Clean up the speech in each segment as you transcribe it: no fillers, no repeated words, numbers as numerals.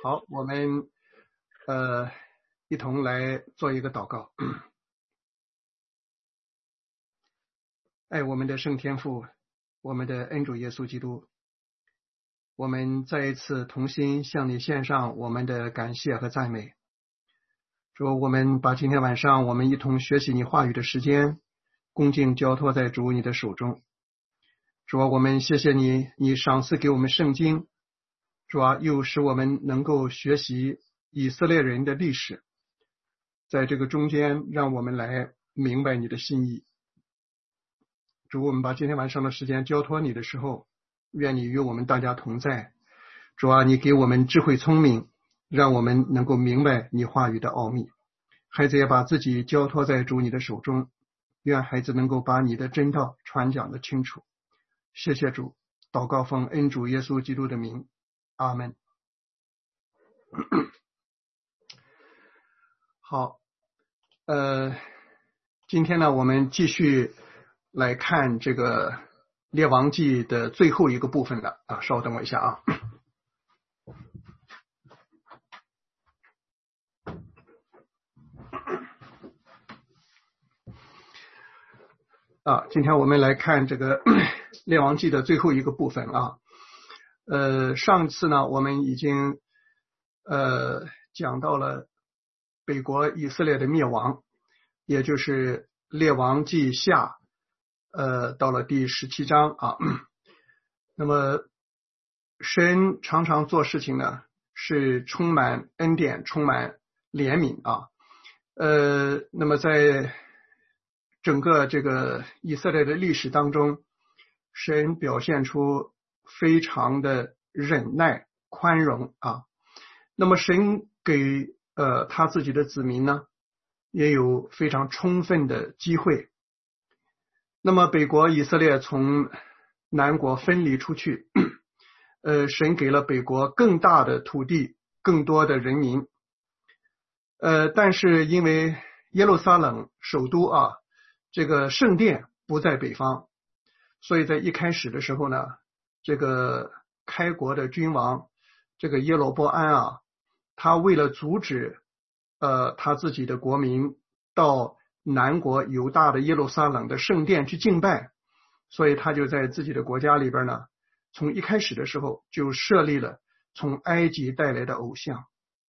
好，我们一同来做一个祷告。爱我们的圣天父，我们的恩主耶稣基督，我们再一次同心向你献上我们的感谢和赞美。主，我们把今天晚上我们一同学习你话语的时间恭敬交托在主你的手中。主啊，我们谢谢你，你赏赐给我们圣经，主啊，又使我们能够学习以色列人的历史，在这个中间让我们来明白你的心意。主，我们把今天晚上的时间交托你的时候，愿你与我们大家同在。主啊，你给我们智慧聪明，让我们能够明白你话语的奥秘。孩子也把自己交托在主你的手中，愿孩子能够把你的真道传讲得清楚。谢谢主，祷告奉恩主耶稣基督的名，阿们。好，今天呢，我们继续来看这个列王记的最后一个部分了啊，稍等我一下啊。今天我们来看这个列王记的最后一个部分啊。上次呢，我们已经讲到了北国以色列的灭亡，也就是列王记下到了第17章啊。那么神常常做事情呢，是充满恩典，充满怜悯啊。那么在整个这个以色列的历史当中，神表现出非常的忍耐宽容啊。那么神给他自己的子民呢，也有非常充分的机会。那么北国以色列从南国分离出去，神给了北国更大的土地，更多的人民。但是因为耶路撒冷首都啊，这个圣殿不在北方，所以在一开始的时候呢，这个开国的君王这个耶罗波安啊，他为了阻止他自己的国民到南国犹大的耶路撒冷的圣殿去敬拜，所以他就在自己的国家里边呢，从一开始的时候就设立了从埃及带来的偶像。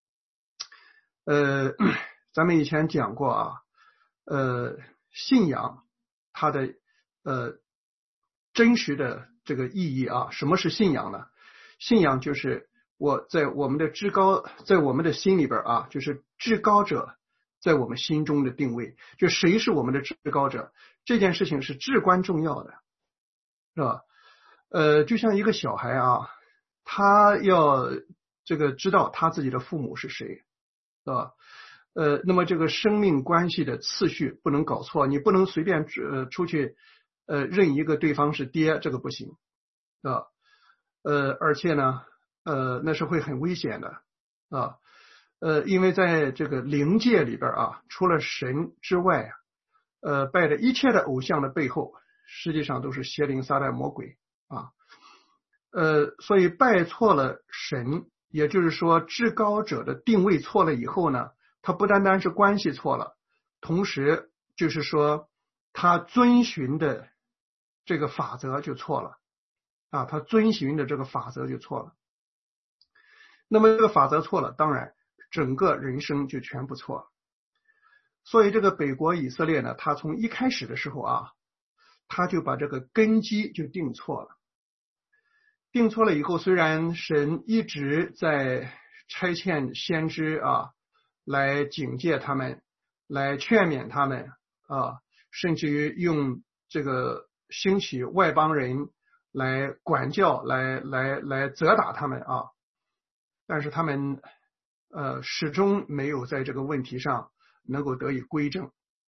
咱们以前讲过啊，信仰它的真实的这个意义啊，什么是信仰呢？信仰就是在我们的至高，在我们的心里边啊，就是至高者在我们心中的定位，就谁是我们的至高者，这件事情是至关重要的，是吧？就像一个小孩啊，他要这个知道他自己的父母是谁，是吧？那么这个生命关系的次序不能搞错，你不能随便出去认一个对方是爹，这个不行啊。而且呢那是会很危险的啊。因为在这个灵界里边啊，除了神之外拜的一切的偶像的背后实际上都是邪灵撒旦魔鬼啊。所以拜错了神，也就是说至高者的定位错了以后呢，他不单单是关系错了，同时就是说他遵循的这个法则就错了啊，他遵循的这个法则就错了。那么这个法则错了，当然整个人生就全部错了。所以这个北国以色列呢，他从一开始的时候啊，他就把这个根基就定错了。定错了以后，虽然神一直在差遣先知啊来警戒他们，来劝勉他们啊，甚至于用这个兴起外邦人来管教，来责打他们啊，但是他们始终没有在这个问题上能够得以归正。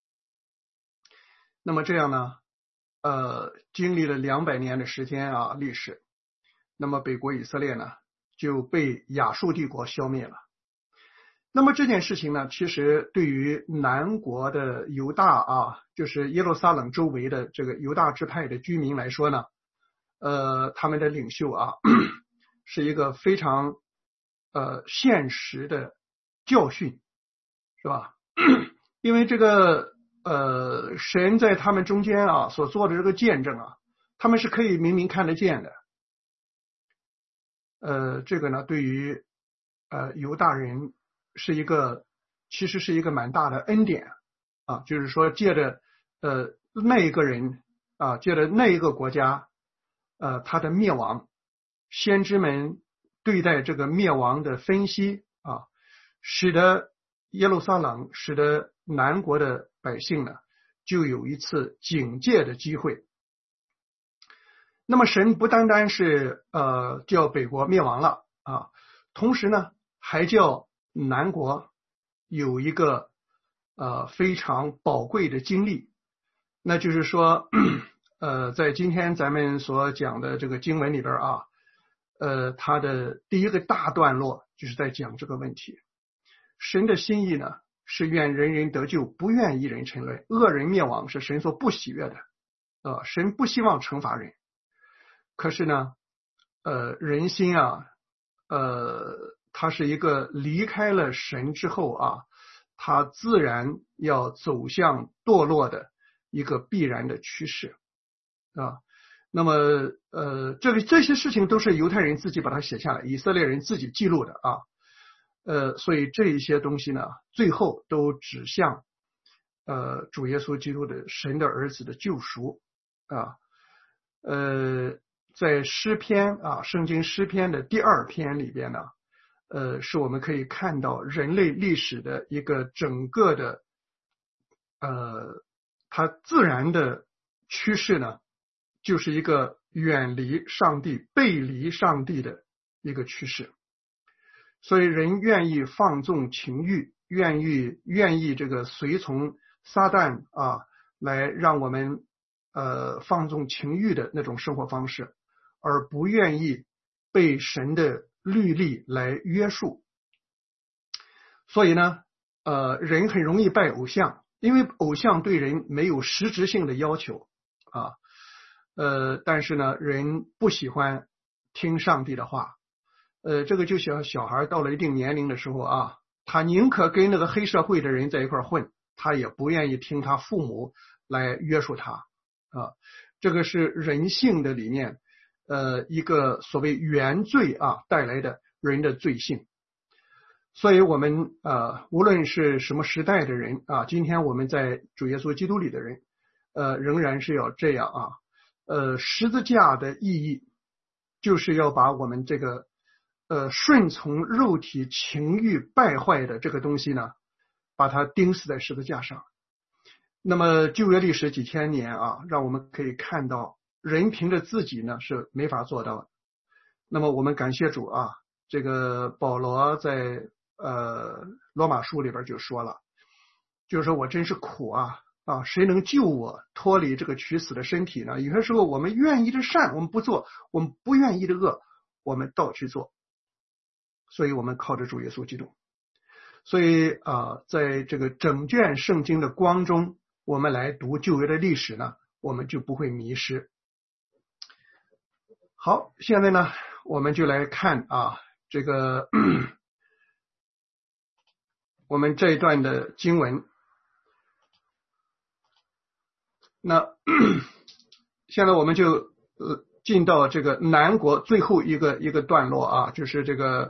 那么这样呢经历了200年的时间啊历史，那么北国以色列呢就被亚述帝国消灭了。那么这件事情呢，其实对于南国的犹大啊，就是耶路撒冷周围的这个犹大支派的居民来说呢，他们的领袖啊是一个非常现实的教训，是吧？因为这个神在他们中间啊所做的这个见证啊，他们是可以明明看得见的。这个呢，对于犹大人其实是一个蛮大的恩典啊，就是说借着那一个人啊，借着那一个国家他的灭亡，先知们对待这个灭亡的分析啊，使得耶路撒冷，使得南国的百姓呢，就有一次警戒的机会。那么神不单单是叫北国灭亡了啊，同时呢还叫南国有一个非常宝贵的经历，那就是说在今天咱们所讲的这个经文里边啊，它的第一个大段落就是在讲这个问题。神的心意呢是愿人人得救，不愿一人沉沦，恶人灭亡是神所不喜悦的神不希望惩罚人。可是呢人心啊它是一个离开了神之后啊，它自然要走向堕落的一个必然的趋势啊。那么这些事情都是犹太人自己把它写下来，以色列人自己记录的啊。所以这一些东西呢，最后都指向主耶稣基督的神的儿子的救赎啊。在诗篇啊，圣经诗篇的第2篇里边呢，是我们可以看到人类历史的一个整个的它自然的趋势呢，就是一个远离上帝、背离上帝的一个趋势。所以人愿意放纵情欲，愿意这个随从撒旦啊，来让我们放纵情欲的那种生活方式，而不愿意被神的律例来约束。所以呢人很容易拜偶像，因为偶像对人没有实质性的要求啊。但是呢人不喜欢听上帝的话。这个就像小孩到了一定年龄的时候啊，他宁可跟那个黑社会的人在一块混，他也不愿意听他父母来约束他啊。这个是人性的里面一个所谓原罪啊带来的人的罪性。所以我们无论是什么时代的人啊，今天我们在主耶稣基督里的人仍然是要这样啊。十字架的意义就是要把我们这个顺从肉体情欲败坏的这个东西呢，把它钉死在十字架上。那么旧约历史几千年啊，让我们可以看到人凭着自己呢是没法做到的。那么我们感谢主啊，这个保罗在罗马书里边就说了，就是说我真是苦啊，谁能救我脱离这个取死的身体呢？有些时候我们愿意的善我们不做，我们不愿意的恶我们倒去做。所以我们靠着主耶稣基督。所以在这个整卷圣经的光中，我们来读旧约的历史呢，我们就不会迷失。好，现在呢我们就来看这个我们这一段的经文。那现在我们就进到这个南国最后一个段落啊，就是这个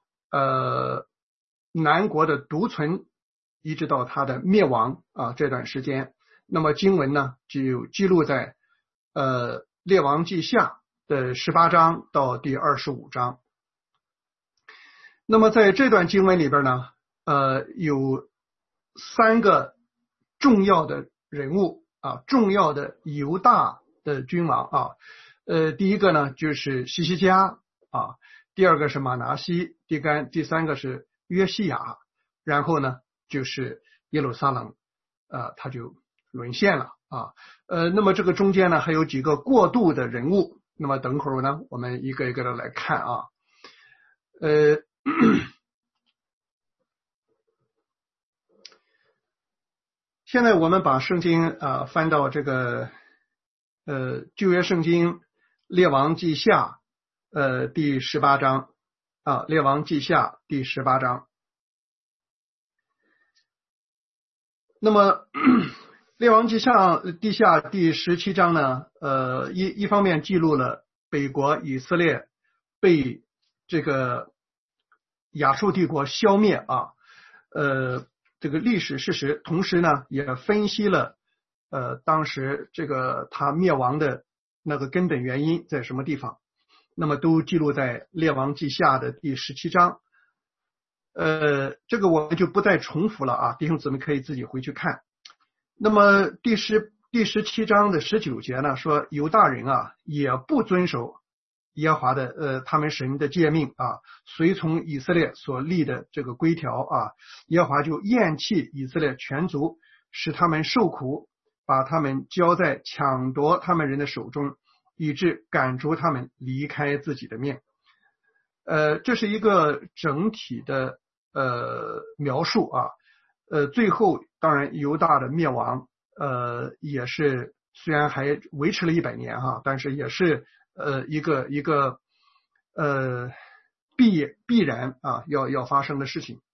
南国的独存一直到它的灭亡这段时间。那么经文呢就记录在列王记下的18章到第25章。那么在这段经文里边呢有3个重要的人物重要的犹大的君王第一个呢就是西西家第二个是马拿西，第三个是约西亚，然后呢就是耶路撒冷它就沦陷了那么这个中间呢还有几个过渡的人物，那么等会儿呢我们一个一个的来看现在我们把圣经翻到这个旧约圣经列王记下第18章列王记下第18章。那么列王记下第17章呢，一方面记录了北国以色列被这个亚述帝国消灭这个历史事实，同时呢也分析了当时这个他灭亡的那个根本原因在什么地方，那么都记录在列王记下的第17章。这个我们就不再重复了弟兄姊妹可以自己回去看。那么第17章的19节呢，说犹大人也不遵守耶和华的他们神的诫命随从以色列所立的这个规条耶和华就厌弃以色列全族，使他们受苦，把他们交在抢夺他们人的手中，以致赶逐他们离开自己的面。这是一个整体的描述最后当然犹大的灭亡也是虽然还维持了100年但是也是一个必然要发生的事情。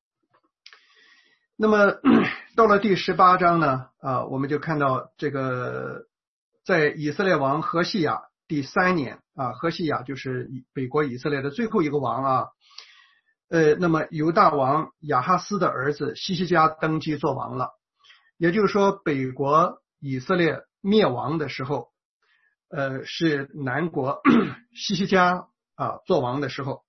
那么到了第18章呢我们就看到这个在以色列王何西亚第3年何西亚就是北国以色列的最后一个王那么犹大王亚哈斯的儿子希西家登基做王了。也就是说北国以色列灭亡的时候是南国希西家做王的时候。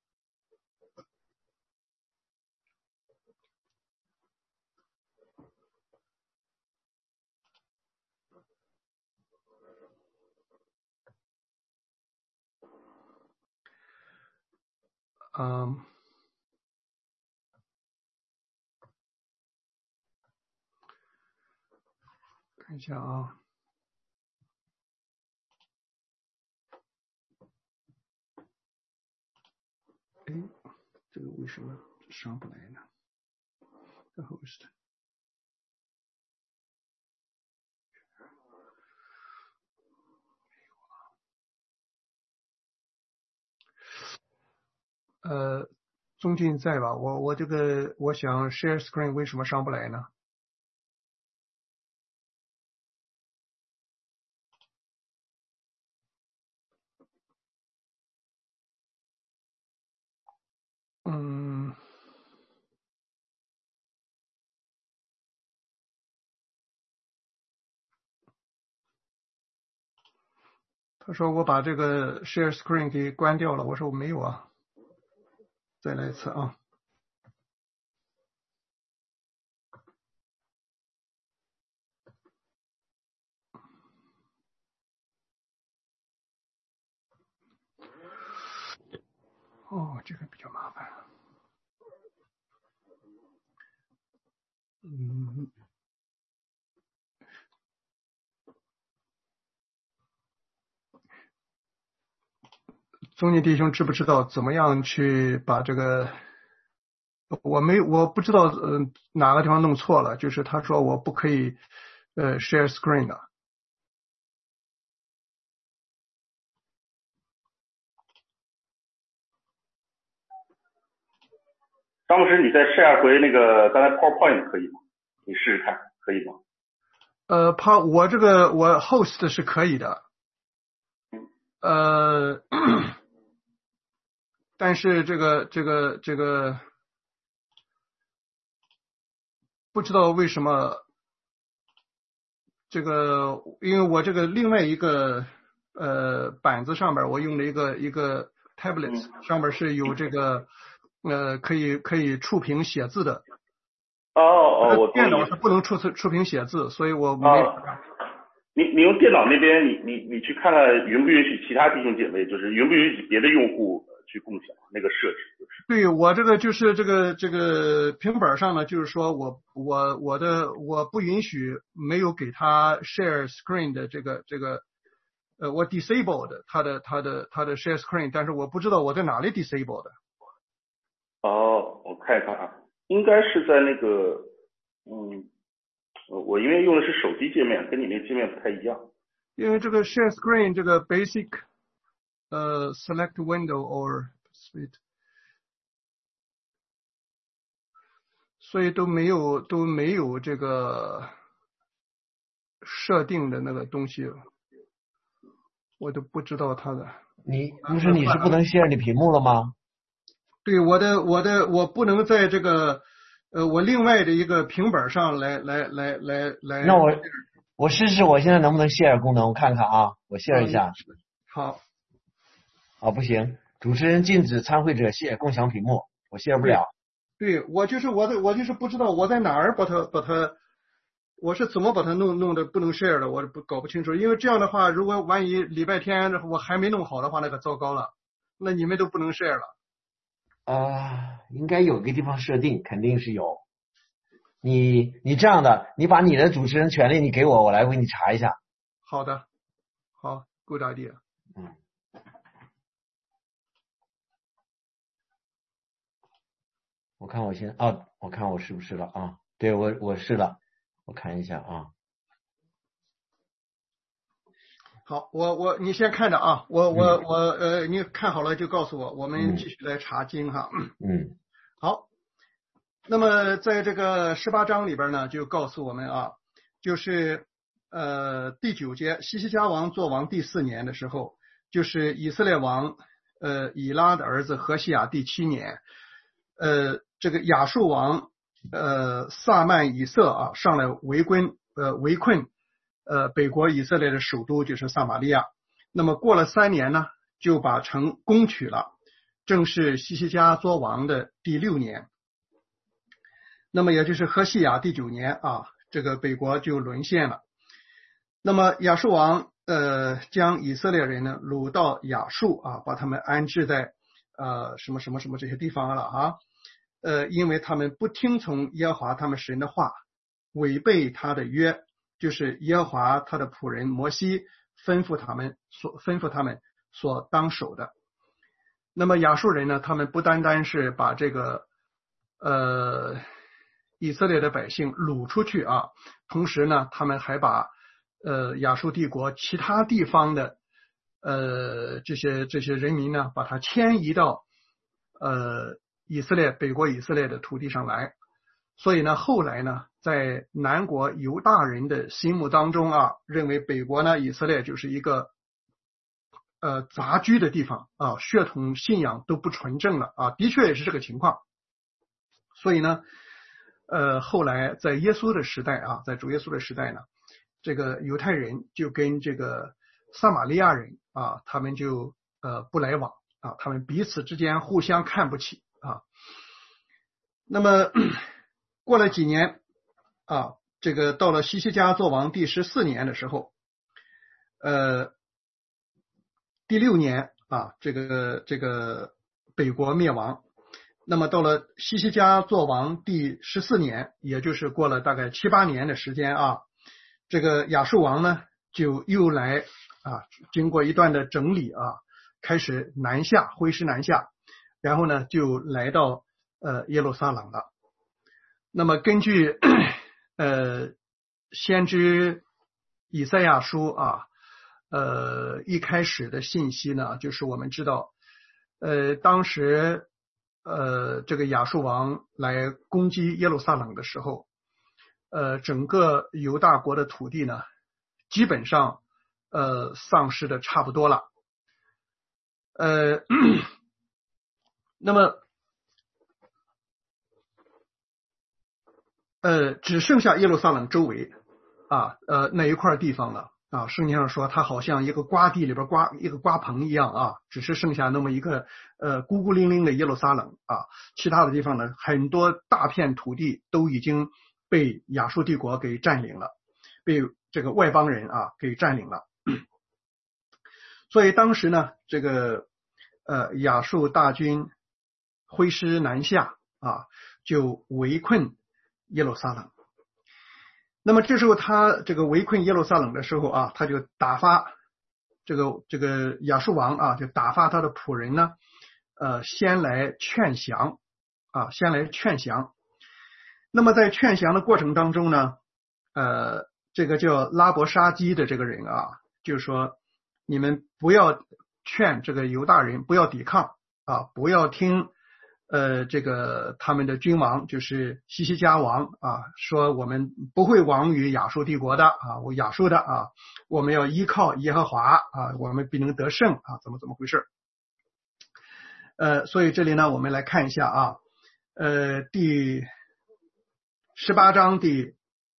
看一下这个为什么上不来呢 ？The host。宗俊在吧？我这个我想 share screen 为什么上不来呢？他说我把这个 share screen 给关掉了，我说我没有再来一次这个比较麻烦。宗尼弟兄知不知道怎么样去把这个？我不知道哪个地方弄错了，就是他说我不可以share screen 的。 张牧师，你再 share 回那个刚才 PowerPoint 可以吗？你试试看，可以吗？ 我 host 是可以的。但是这个不知道为什么因为我这个另外一个板子上边我用了一个 tablet 上面是有这个可以触屏写字的。 我电脑是不能触屏写字，所以我没。 你用电脑那边你去看看允不允许其他弟兄姐妹，就是允不允许别的用户去共享那个设置，就是。 对，我这个就是这个平板上呢，就是说我不允许没有给他 share screen 的这个我 disabled 他的 share screen， 但是我不知道我在哪里 disabled 的。 我看一看应该是在那个我因为用的是手机界面，跟你那界面不太一样。 因为这个 share screen 这个 basic select window or split 所以都没有这个设定的那个东西，我都不知道它的。 你不是不能 share 你屏幕了吗？ 对，我不能在这个我另外的一个平板上来。 那我试试，我现在能不能 share 功能？我看看啊，我 share 一下。 好。 啊，不行，主持人禁止参会者共享屏幕，我 share 不了。 对，我就是不知道我在哪儿把它，我是怎么把它弄的不能 share 的，我搞不清楚。因为这样的话，如果万一礼拜天我还没弄好的话，那可糟糕了，那你们都不能 share 了。 应该有个地方设定，肯定是有。你这样的，你把你的主持人权利你给我，我来为你查一下。 好的，好 ，good idea。 我看我是不是了啊？对，我是了，我看一下啊。 好，你先看着啊，你看好了就告诉我，我们继续来查经哈。好，那么在这个18章里边呢，就告诉我们啊，就是第9节，西西家王做王第4年的时候，就是以色列王以拉的儿子何西亚第7年，这个亚述王撒曼以色啊上来围困北国以色列的首都就是撒玛利亚。那么过了3年呢，就把城攻取了，正是西西家作王的第6年。那么也就是何西亚第9年啊，这个北国就沦陷了。那么亚述王将以色列人呢掳到亚述啊，把他们安置在什么这些地方了啊。因为他们不听从耶和华他们神的话，违背他的约，就是耶和华他的仆人摩西吩咐他们所当守的。那么亚述人呢，他们不单单是把这个以色列的百姓掳出去啊，同时呢，他们还把亚述帝国其他地方的这些人民呢，把它迁移到北国以色列的土地上来。所以呢，后来呢，在南国犹大人的心目当中啊，认为北国呢以色列就是一个杂居的地方啊，血统信仰都不纯正了啊，的确也是这个情况。所以呢后来在耶稣的时代啊，在主耶稣的时代呢，这个犹太人就跟这个撒玛利亚人啊，他们就不来往啊，他们彼此之间互相看不起啊。那么过了几年啊，这个到了西西家作王第14年的时候，第6年啊，这个北国灭亡。那么到了西西家作王第14年，也就是过了大概7、8年的时间啊，这个亚述王呢就又来啊，经过一段的整理啊，开始挥师南下，然后呢就来到耶路撒冷了。那么根据先知以赛亚书啊一开始的信息呢，就是我们知道当时这个亚述王来攻击耶路撒冷的时候，整个犹大国的土地呢基本上丧失的差不多了。那么只剩下耶路撒冷周围啊那一块地方了啊。圣经上说它好像一个瓜地里边一个瓜棚一样啊，只是剩下那么一个孤孤零零的耶路撒冷啊，其他的地方呢很多大片土地都已经被亚述帝国给占领了，被这个外邦人啊给占领了。所以当时呢，这个亚述大军挥师南下啊，就围困耶路撒冷。那么这时候他这个围困耶路撒冷的时候啊，他就打发这个亚述王啊，就打发他的仆人呢先来劝降。那么在劝降的过程当中呢这个叫拉伯沙基的这个人啊，就是说你们不要劝这个犹大人不要抵抗啊，不要听这个他们的君王就是西西家王啊，说我们不会亡于亚述帝国的啊，我亚述的啊，我们要依靠耶和华啊，我们必能得胜啊，怎么回事？所以这里呢，我们来看一下啊，第18章第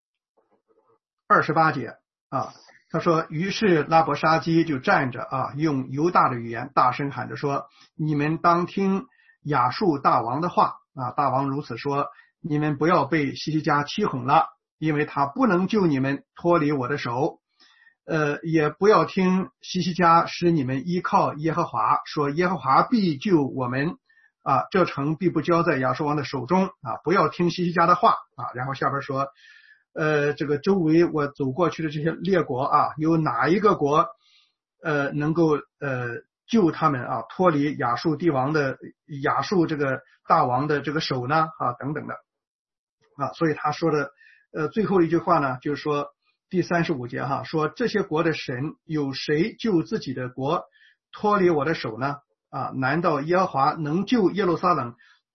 28节啊，他说，于是拉伯沙基就站着啊，用犹大的语言大声喊着说：“你们当听亚述大王的话啊！”大王如此说：“你们不要被西西家欺哄了，因为他不能救你们脱离我的手。也不要听西西家使你们依靠耶和华，说耶和华必救我们啊，这城必不交在亚述王的手中啊！不要听西西家的话啊！”然后下边说。这个周围我走过去的这些列国啊，有哪一个国能够救他们啊，脱离亚述帝王的亚述这个大王的这个手呢啊等等的啊，所以他说的最后一句话呢，就是说第35节哈，说这些国的神有谁救自己的国脱离我的手呢？啊，难道耶和华能救耶路撒冷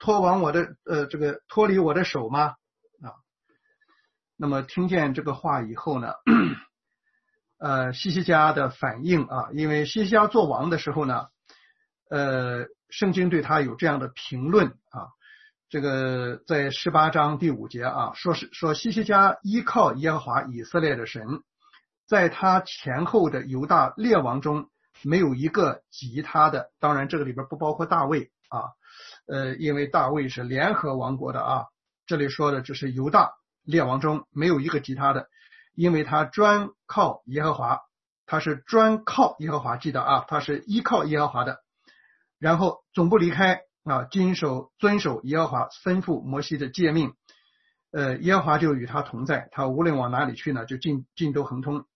脱离我的手吗？那么听见这个话以后呢，西西家的反应啊，因为西西家做王的时候呢，圣经对他有这样的评论啊，这个在18章第5节啊，说西西家依靠耶和华以色列的神，在他前后的犹大列王中没有一个及他的，当然这个里边不包括大卫啊，因为大卫是联合王国的啊，这里说的只是犹大列王中没有一个及他的，因为他专靠耶和华，他是专靠耶和华，记得啊，他是依靠耶和华的，然后总不离开啊，遵守耶和华吩咐摩西的诫命，耶和华就与他同在，他无论往哪里去呢，就尽都亨通。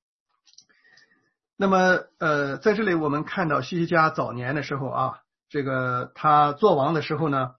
那么在这里我们看到西西家早年的时候啊，这个他做王的时候呢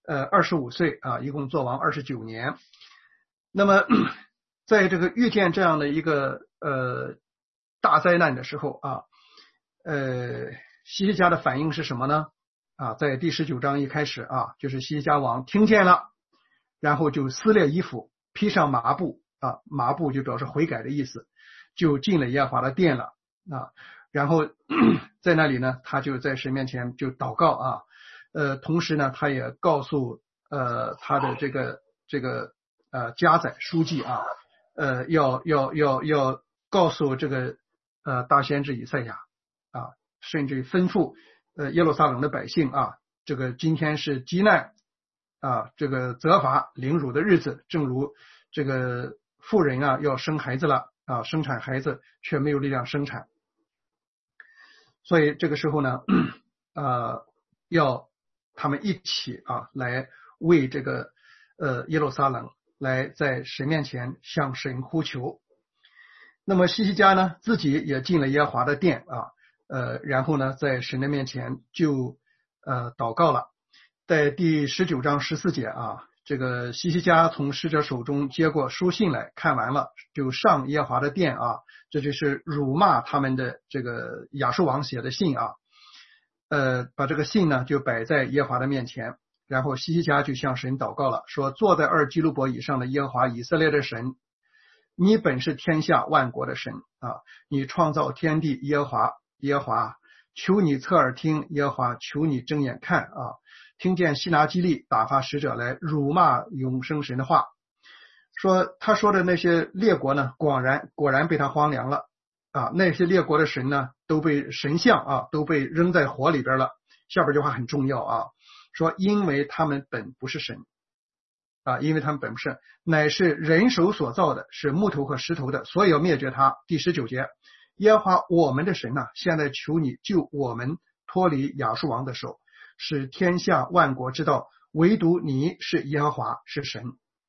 ，25岁啊，一共做王29年。那么在这个遇见这样的一个大灾难的时候啊，西西家的反应是什么呢？啊，在第19章一开始啊，就是西西家王听见了，然后就撕裂衣服，披上麻布啊，麻布就表示悔改的意思，就进了耶和华的殿了啊，然后在那里呢，他就在神面前就祷告啊，同时呢，他也告诉他的这个家宰书记啊，要告诉这个大先知以赛亚啊，甚至吩咐耶路撒冷的百姓啊，这个今天是极难啊，这个责罚凌辱的日子，正如这个妇人啊要生孩子了啊，生产孩子却没有力量生产，所以这个时候呢要他们一起啊来为这个耶路撒冷来在神面前向神呼求。那么西西家呢自己也进了耶和华的殿啊，然后呢在神的面前就祷告了。在第19章14节啊，这个西西家从使者手中接过书信来，看完了就上耶和华的殿啊，这就是辱骂他们的这个亚述王写的信啊，把这个信呢就摆在耶和华的面前，然后西西家就向神祷告了，说坐在2基路伯以上的耶和华以色列的神，你本是天下万国的神啊，你创造天地，耶和华求你侧耳听，耶和华求你睁眼看啊，听见西拿基利打发使者来辱骂永生神的话，说他说的那些列国呢果然被他荒凉了啊，那些列国的神呢都被神像啊都被扔在火里边了。下边这话很重要啊，说因为他们本不是神啊，因为他们本不是，乃是人手所造的，是木头和石头的，所以要灭绝他。第19节，耶和华我们的神啊，现在求你救我们脱离亚述王的手，使天下万国知道唯独你是耶和华，是神。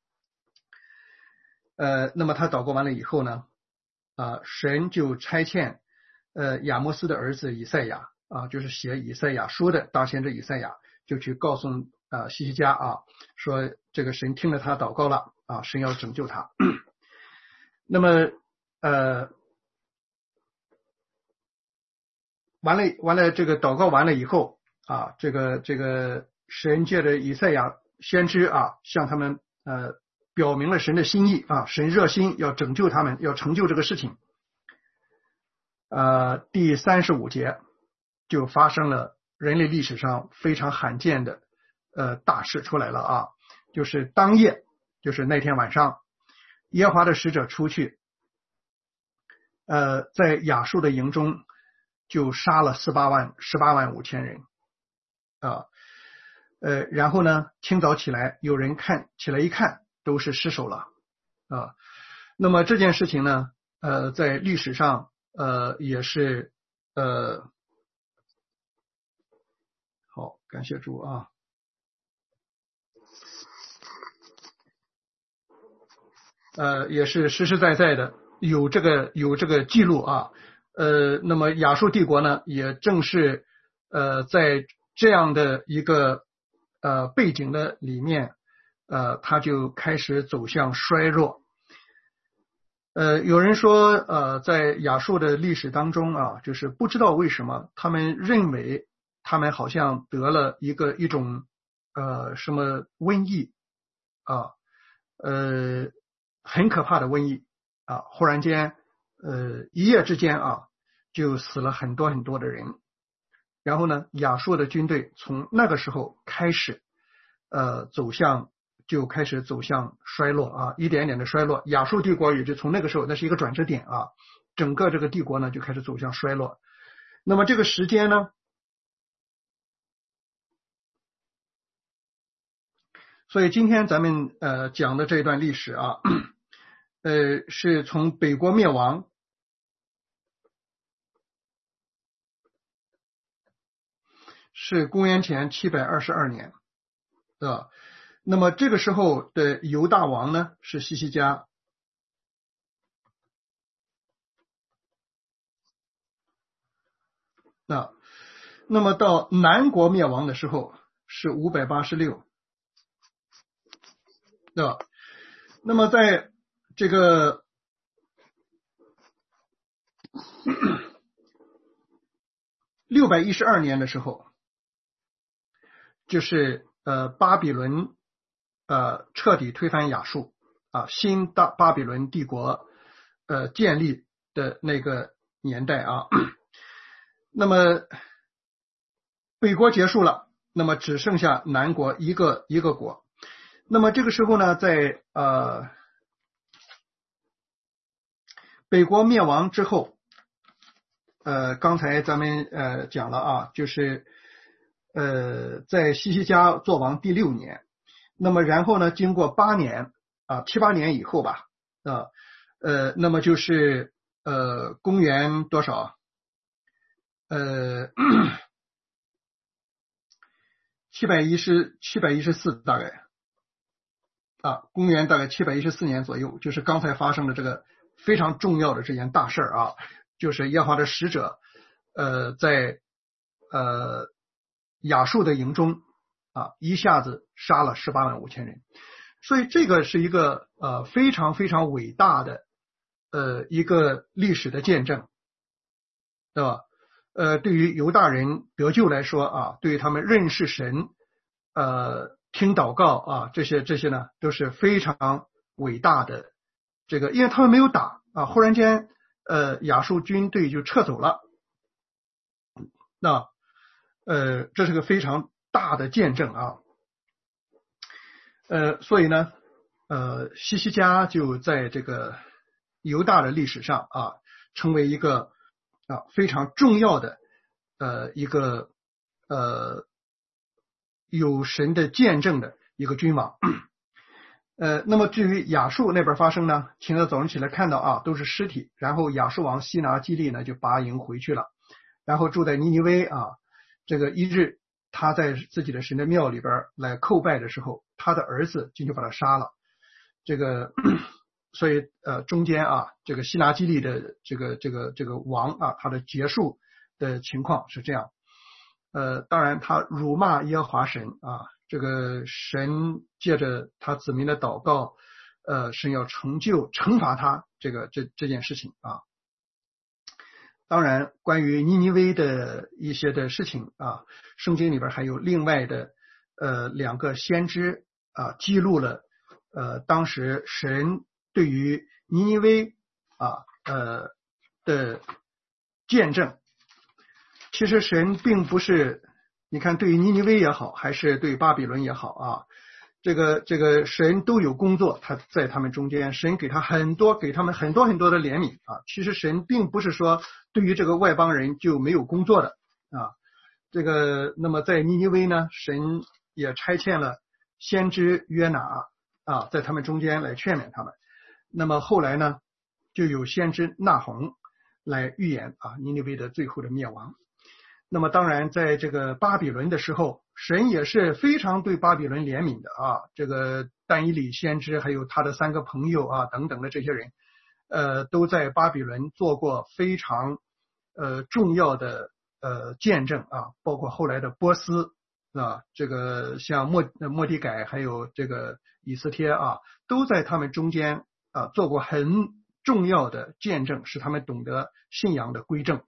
那么他祷告完了以后呢，神就差遣亚摩斯的儿子以赛亚啊，就是写以赛亚书的大先知以赛亚，就去告诉西西家啊，说这个神听了他祷告了啊，神要拯救他。那么完了这个祷告完了以后啊，这个神借着以赛亚先知啊，向他们表明了神的心意啊，神热心要拯救他们，要成就这个事情。第35节就发生了人类历史上非常罕见的大事出来了啊，就是当夜，就是那天晚上，耶和华的使者出去，在亚述的营中就杀了18万5千人啊。然后呢，清早起来，有人起来一看，都是尸首了啊。那么这件事情呢，在历史上也是好，感谢主啊。也是实实在在的有这个记录啊。那么亚述帝国呢，也正是在这样的一个背景的里面，它就开始走向衰弱。有人说在亚述的历史当中啊，就是不知道为什么他们认为他们好像得了一种什么瘟疫啊，很可怕的瘟疫啊，忽然间一夜之间啊就死了很多很多的人。然后呢，亚述的军队从那个时候开始就开始走向衰落啊，一点点的衰落。亚述帝国也就从那个时候，那是一个转折点啊，整个这个帝国呢就开始走向衰落。那么这个时间呢，所以今天咱们讲的这一段历史啊，是从北国灭亡是公元前722年的。那么这个时候的犹大王呢是西西家。那么到南国灭亡的时候是586，对吧？那么在这个612年的时候，就是巴比伦彻底推翻亚述啊，新巴比伦帝国建立的那个年代啊。那么北国结束了，那么只剩下南国一个国。那么这个时候呢，在北国灭亡之后，刚才咱们讲了啊，就是在西西家作王第6年，那么然后呢，经过8年啊7、8年以后吧，那么就是公元多少714大概啊，公元大概714年左右，就是刚才发生的这个非常重要的这件大事啊，就是耶和华的使者在亚述的营中啊，一下子杀了18万5千人。所以这个是一个非常非常伟大的一个历史的见证，对吧？对于犹大人得救来说啊，对于他们认识神听祷告啊，这些呢都是非常伟大的。这个因为他们没有打啊，忽然间亚述军队就撤走了，那这是个非常大的见证啊。所以呢西西家就在这个犹大的历史上啊，成为一个非常重要的一个有神的见证的一个君王。那么至于亚述那边发生呢，清早早上起来看到啊都是尸体，然后亚述王西拿基利呢就拔营回去了，然后住在尼尼微啊。这个一日他在自己的神的庙里边来叩拜的时候，他的儿子进去把他杀了。这个所以中间啊这个西拿基利的这个王啊，他的结束的情况是这样。当然他辱骂耶和华神啊，这个神借着他子民的祷告神要惩罚他这件事情啊。当然关于尼尼微的一些的事情啊，圣经里边还有另外的两个先知啊记录了当时神对于尼尼微的见证。其实神并不是，你看对于尼尼微也好，还是对巴比伦也好啊，这个神都有工作，他在他们中间，神给他们很多的怜悯啊。其实神并不是说对于这个外邦人就没有工作的啊。那么在尼尼微呢，神也差遣了先知约拿啊，在他们中间来劝勉他们。那么后来呢，就有先知那鸿来预言啊尼尼微的最后的灭亡。那么当然在这个巴比伦的时候，神也是非常对巴比伦怜悯的啊。这个但以理先知还有他的3个朋友啊等等的这些人都在巴比伦做过非常重要的见证啊，包括后来的波斯啊，这个像末底改还有这个以斯帖啊，都在他们中间啊做过很重要的见证，使他们懂得信仰的归正。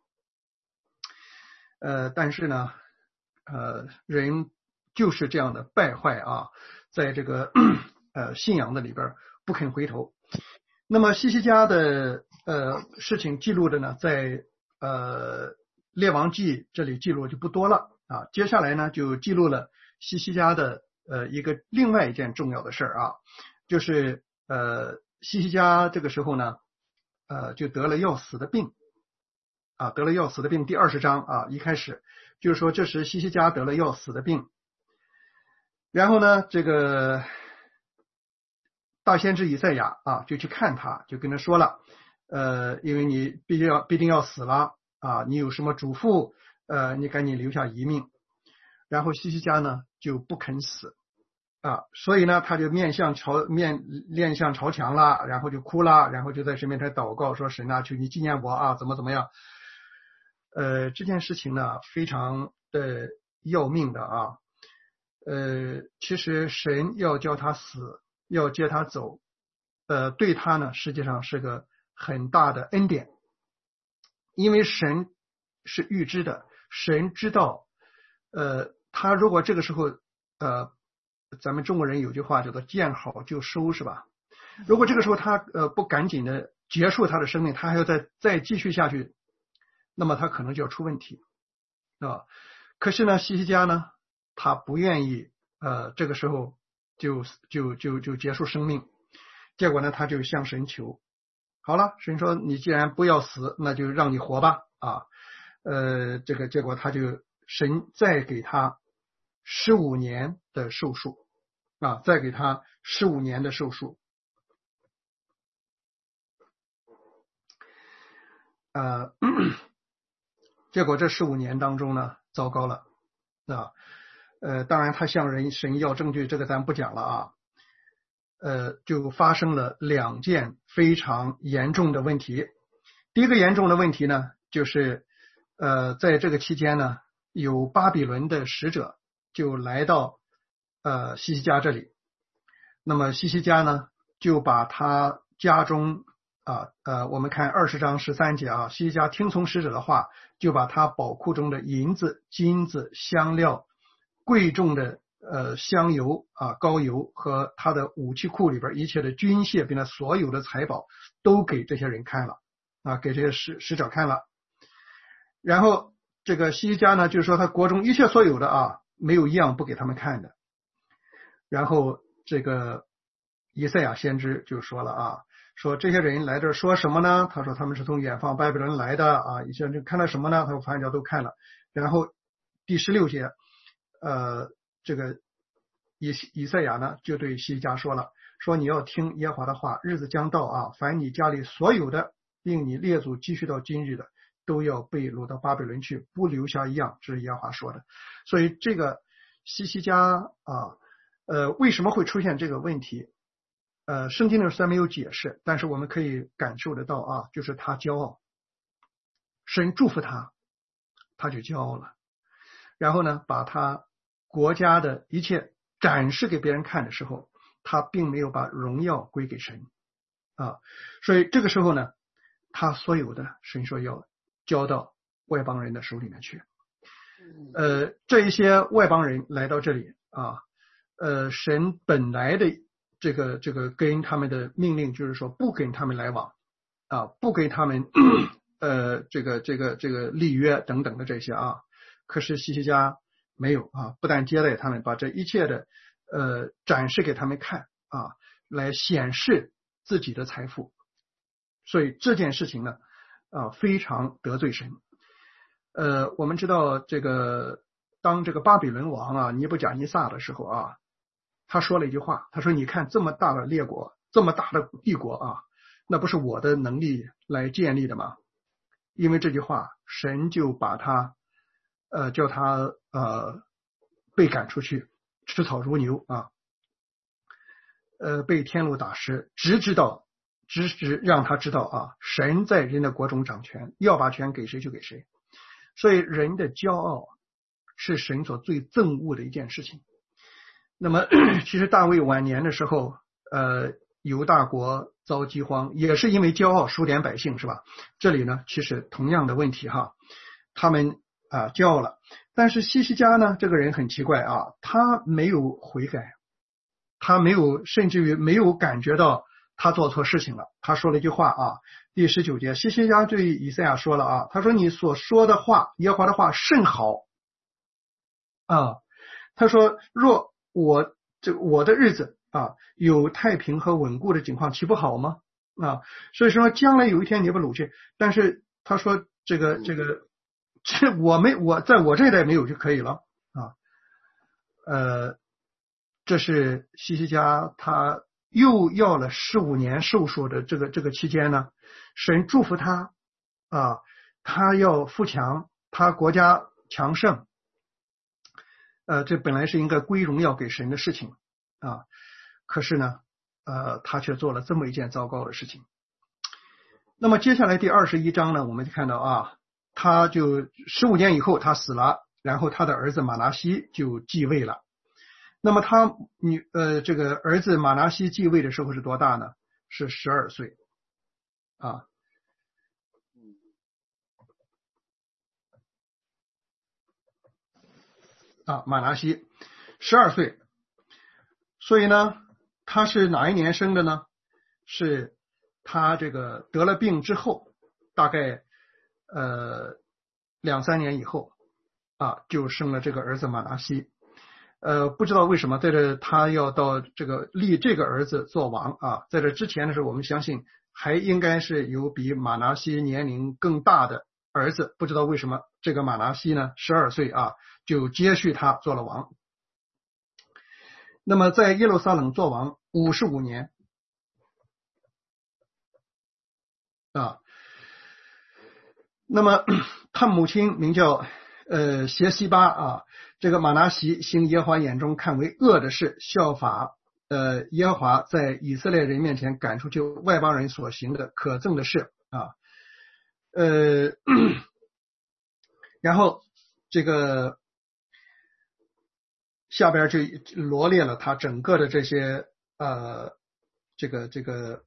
但是呢人就是这样的败坏啊，在这个信仰的里边不肯回头。那么西西家的事情记录的呢，在列王记这里记录就不多了啊。接下来呢就记录了西西家的另外一件重要的事啊，就是西西家这个时候呢就得了要死的病啊，得了要死的病。第20章啊一开始就是说这时西西家得了要死的病，然后呢这个大先知以赛亚啊就去看他，就跟他说了因为你必定要死了啊，你有什么嘱咐你赶紧留下遗命。然后西西家呢就不肯死啊，所以呢他就面向朝墙了，然后就哭了，然后就在神面前祷告说，神啊，求你纪念我啊，怎么样。这件事情呢非常的要命的啊。其实神要叫他死，要接他走对他呢实际上是个很大的恩典，因为神是预知的，神知道他如果这个时候咱们中国人有句话叫做见好就收，是吧？如果这个时候他不赶紧的结束他的生命，他还要再继续下去，那么他可能就要出问题啊。可是呢西西家呢他不愿意这个时候就结束生命，结果呢他就向神求，好了，神说你既然不要死，那就让你活吧啊。这个结果神再给他15年的寿数啊，再给他15年的寿数。结果这15年当中呢糟糕了啊。当然他向神要证据，这个咱不讲了啊。就发生了2件非常严重的问题。第一个严重的问题呢就是在这个期间呢有巴比伦的使者就来到西西家这里。那么西西家呢就把他家中我们看20章13节啊，西西家听从使者的话，就把他宝库中的银子、金子、香料、贵重的香油膏油和他的武器库里边一切的军械，并且所有的财宝都给这些人看了啊，给这些使者看了。然后这个西西家呢就是说他国中一切所有的没有一样不给他们看的。然后这个以赛亚先知就说了说这些人来这说什么呢？他说他们是从远方巴比伦来的一些人看了什么呢？他说反正都看了。然后第16节这个以赛亚呢就对西西家说了，说你要听耶和华的话，日子将到凡你家里所有的，并你列祖继续到今日的，都要被掳到巴比伦去，不留下一样，这是耶和华说的。所以这个西西家为什么会出现这个问题？圣经里虽然没有解释，但是我们可以感受得到就是他骄傲，神祝福他，他就骄傲了，然后呢把他国家的一切展示给别人看的时候，他并没有把荣耀归给神所以这个时候呢，他所有的神说要交到外邦人的手里面去。这一些外邦人来到这里啊，神本来的这个跟他们的命令就是说不跟他们来往啊，不给他们这个立约等等的这些啊。可是希西家没有啊，不但接待他们，把这一切的展示给他们看啊，来显示自己的财富。所以这件事情呢非常得罪神。我们知道当这个巴比伦王尼布甲尼撒的时候啊，他说了一句话，他说你看这么大的列国，这么大的帝国啊，那不是我的能力来建立的吗？因为这句话，神就把他叫他被赶出去，吃草如牛啊，被天路打湿，直至让他知道啊，神在人的国中掌权，要把权给谁就给谁。所以人的骄傲是神所最憎恶的一件事情。那么其实大卫晚年的时候犹大国遭饥荒，也是因为骄傲数点百姓，是吧？这里呢其实同样的问题哈，他们骄傲了。但是希西家呢这个人很奇怪啊，他没有悔改，他没有，甚至于没有感觉到他做错事情了。他说了一句话啊，第19节，希西家对以赛亚说了啊，他说你所说的话，耶和华的话甚好啊。他说若我的日子有太平和稳固的情况，岂不好吗？所以说将来有一天你不掳去，但是他说我在我这一代没有就可以了啊。这是希西家他又要了15年寿数的这个期间呢，神祝福他他要富强，他国家强盛，这本来是应该归荣耀给神的事情啊，可是呢他却做了这么一件糟糕的事情。那么接下来第21章呢，我们就看到他就15年以后他死了，然后他的儿子马拿西就继位了。那么这个儿子马拿西继位的时候是多大呢？是12岁马拿西12岁。所以呢他是哪一年生的呢？是他这个得了病之后，大概2-3年以后就生了这个儿子马拿西。不知道为什么在这他要到立这个儿子做王在这之前的时候，我们相信还应该是有比马拿西年龄更大的儿子，不知道为什么这个马拿西呢12岁就接续他做了王。那么在耶路撒冷做王55年那么他母亲名叫谢西巴这个马拿西行耶和华眼中看为恶的事，效法耶和华在以色列人面前赶出去外邦人所行的可憎的事然后这个下边就罗列了他整个的这些这个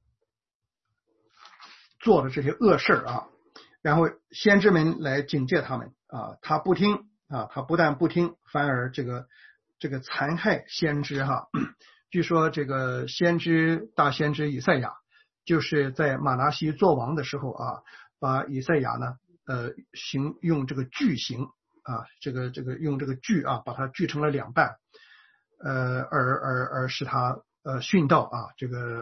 做的这些恶事然后先知们来警戒他们他不听他不但不听，反而这个残害先知据说这个大先知以赛亚就是在马拿西做王的时候把以赛亚呢用这个锯刑用这个锯把它锯成了2半而使他殉道这个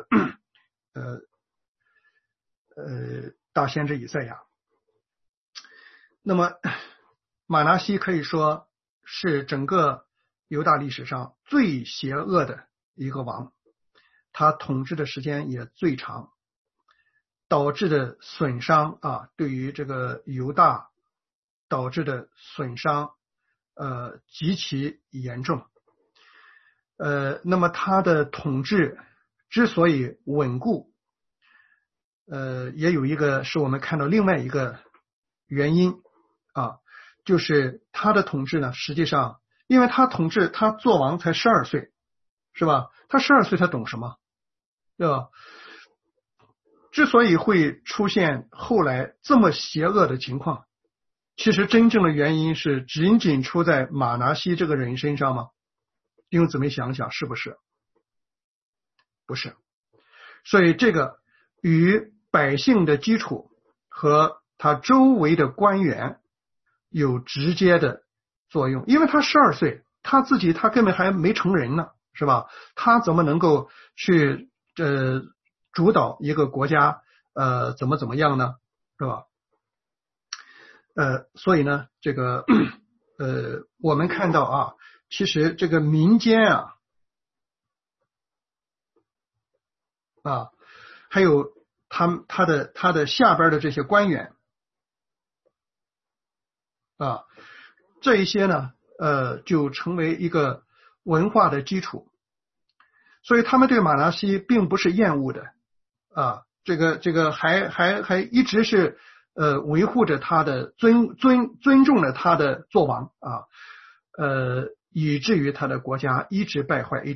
大先知以赛亚。那么马拿西可以说是整个犹大历史上最邪恶的一个王，他统治的时间也最长，导致的损伤对于这个犹大导致的损伤极其严重。那么他的统治之所以稳固也有一个是我们看到另外一个原因就是他的统治呢，实际上因为他做王才12岁，是吧？他12岁他懂什么，对吧？之所以会出现后来这么邪恶的情况，其实真正的原因是仅仅出在马拿西这个人身上吗？ 弟兄姊妹想想是不是？不是。所以这个与百姓的基础和他周围的官员有直接的作用，因为他12岁，他根本还没成人呢，是吧？他怎么能够去主导一个国家怎么样呢？是吧？所以呢，这个我们看到啊，其实这个民间还有他的下边的这些官员这一些呢就成为一个文化的基础，所以他们对马拿西并不是厌恶的这个还一直是维护着他的尊重了他的做王以至于他的国家一直败坏。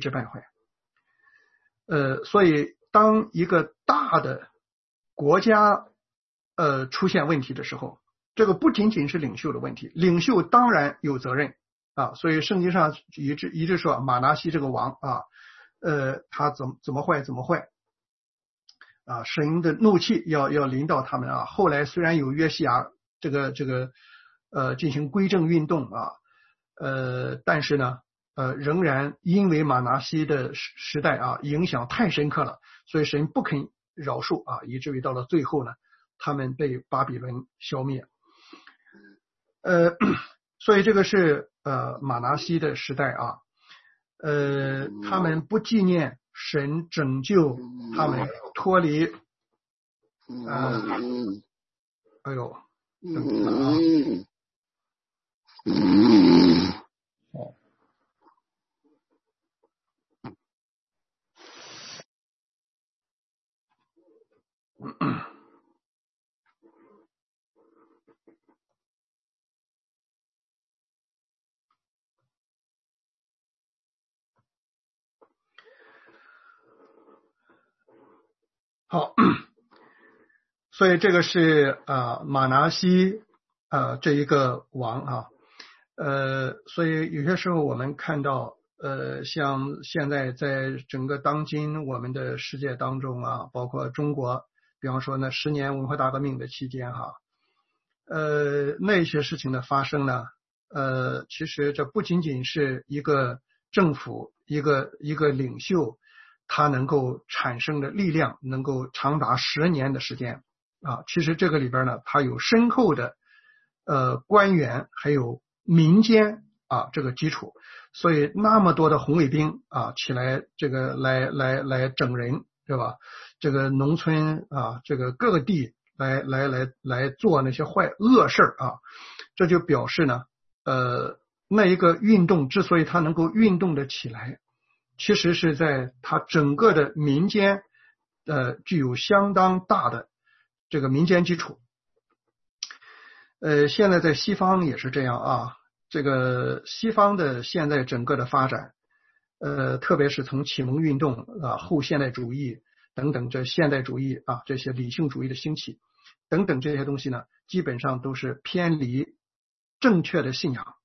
所以当一个大的国家出现问题的时候，这个不仅仅是领袖的问题，领袖当然有责任所以圣经上一直说马拿西这个王他怎么坏神的怒气要临到他们后来虽然有约西亚这个进行归正运动但是呢仍然因为马拿西的时代影响太深刻了，所以神不肯饶恕以至于到了最后呢，他们被巴比伦消灭。所以这个是马拿西的时代他们不纪念神拯救他们脱离哎呦好，所以这个是马拿西这一个王所以有些时候我们看到像现在在整个当今我们的世界当中包括中国，比方说呢10年文化大革命的期间那些事情的发生呢其实这不仅仅是一个政府一个领袖它能够产生的力量能够长达10年的时间其实这个里边呢它有深厚的官员还有民间这个基础，所以那么多的红卫兵起来这个来整人是吧？这个农村这个各个地来做那些恶事这就表示呢那一个运动之所以它能够运动的起来，其实是在它整个的民间具有相当大的这个民间基础。现在在西方也是这样这个西方的现在整个的发展特别是从启蒙运动后现代主义等等这现代主义这些理性主义的兴起等等这些东西呢基本上都是偏离正确的信仰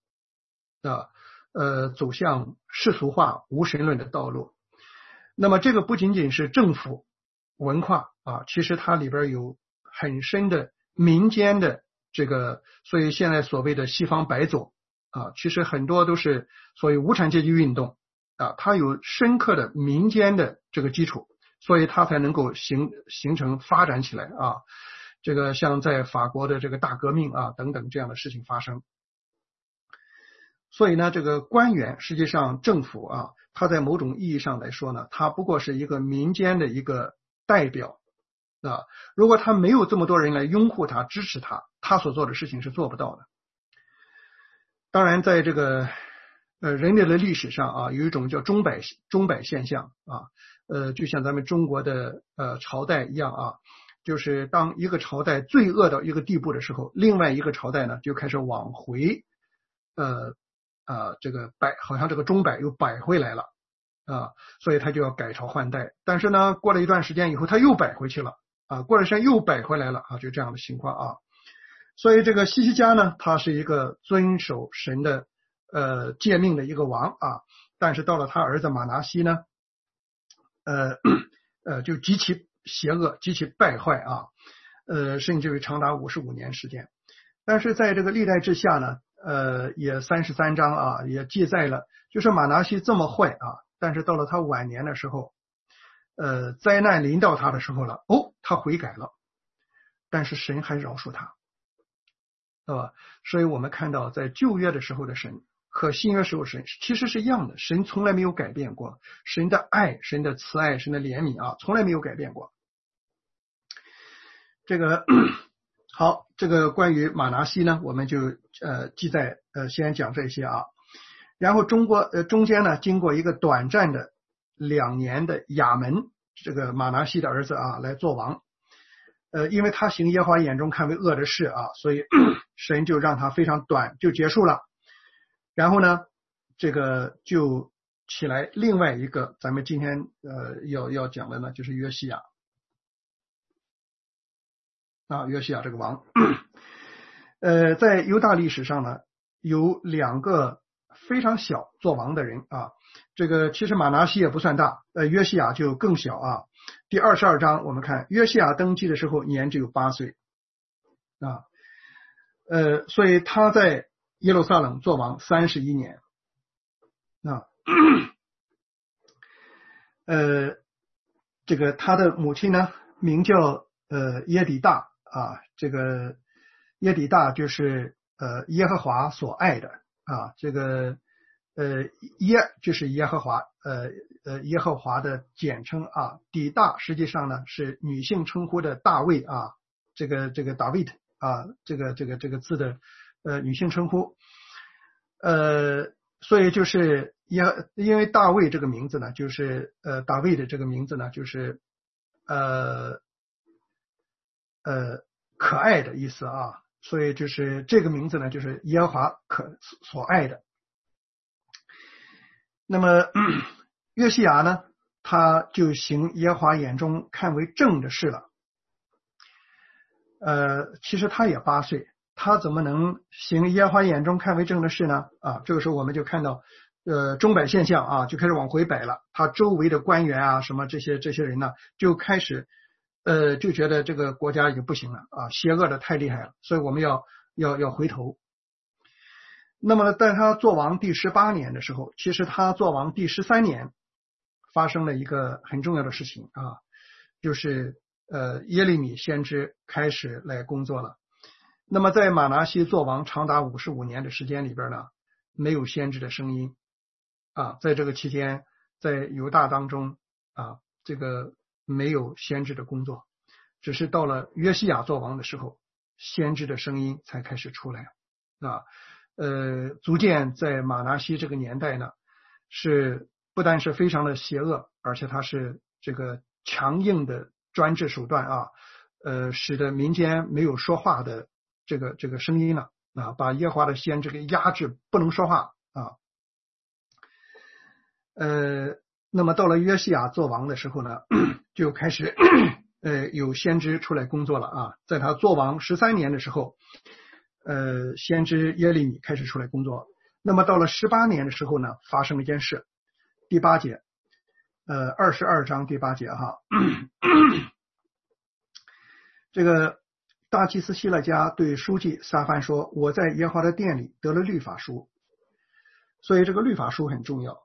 走向世俗化无神论的道路。那么这个不仅仅是政府文化其实它里边有很深的民间的这个，所以现在所谓的西方白左其实很多都是所谓无产阶级运动它有深刻的民间的这个基础，所以它才能够形成发展起来这个像在法国的这个大革命等等这样的事情发生。所以呢这个官员实际上政府它在某种意义上来说呢，它不过是一个民间的一个代表如果他没有这么多人来拥护他支持他，他所做的事情是做不到的。当然在这个人类的历史上有一种叫钟摆现象就像咱们中国的朝代一样就是当一个朝代罪恶到一个地步的时候，另外一个朝代呢就开始往回这个好像这个钟摆又摆回来了所以他就要改朝换代，但是呢过了一段时间以后他又摆回去了过了时间又摆回来了就这样的情况所以这个希西家呢他是一个遵守神的诫命的一个王但是到了他儿子马拿西呢，就极其邪恶，极其败坏啊，甚至于长达55年时间。但是在这个历代志下呢，也33章啊，也记载了，就是马拿西这么坏啊，但是到了他晚年的时候，灾难临到他的时候了，他悔改了，但是神还饶恕他，对吧？所以我们看到在旧约的时候的神和新约时候神其实是一样的，神从来没有改变过，神的爱、神的慈爱、神的怜悯啊，从来没有改变过。这个好，这个关于马拿西呢，我们就记在先讲这些啊。然后中间呢，经过一个短暂的2年的亚门，这个马拿西的儿子啊来做王。因为他行耶和华眼中看为恶的事啊，所以神就让他非常短就结束了。然后呢，这个就起来另外一个咱们今天要讲的呢，就是约西亚啊，约西亚这个王。在犹大历史上呢，有2个非常小做王的人啊，这个其实马拿西也不算大，约西亚就更小啊。第22章我们看约西亚登基的时候年只有8岁啊，所以他在耶路撒冷做王31年啊。这个他的母亲呢名叫耶底大啊，这个耶底大就是耶和华所爱的啊，这个耶就是耶和华耶和华的简称啊，底大实际上呢是女性称呼的大卫啊，这个大卫啊，这个字的女性称呼，所以就是因为大卫这个名字呢，就是大卫的这个名字呢，就是可爱的意思啊，所以就是这个名字呢，就是耶和华所爱的。那么约西亚呢，他就行耶和华眼中看为正的事了。其实他也8岁，他怎么能行耶和华眼中看为正的事呢？啊，这个时候我们就看到钟摆现象啊，就开始往回摆了。他周围的官员啊，什么这些人呢，就开始就觉得这个国家已经不行了啊，邪恶的太厉害了，所以我们要回头。那么在他做王第18年的时候，其实他做王第13年发生了一个很重要的事情啊，就是耶利米先知开始来工作了。那么在马拿西做王长达55年的时间里边呢，没有先知的声音啊，在这个期间在犹大当中啊，这个没有先知的工作，只是到了约西亚做王的时候，先知的声音才开始出来啊。逐渐在马拿西这个年代呢，是不但是非常的邪恶，而且它是这个强硬的专制手段啊，使得民间没有说话的这个声音了啊，把耶和华的先知给压制，不能说话啊。那么到了约西亚做王的时候呢，就开始有先知出来工作了啊，在他做王13年的时候。先知耶利米开始出来工作。那么到了18年的时候呢，发生了一件事，第8节，22章第8节哈，这个大祭司希勒家对书记撒番说，我在耶和华的殿里得了律法书，所以这个律法书很重要。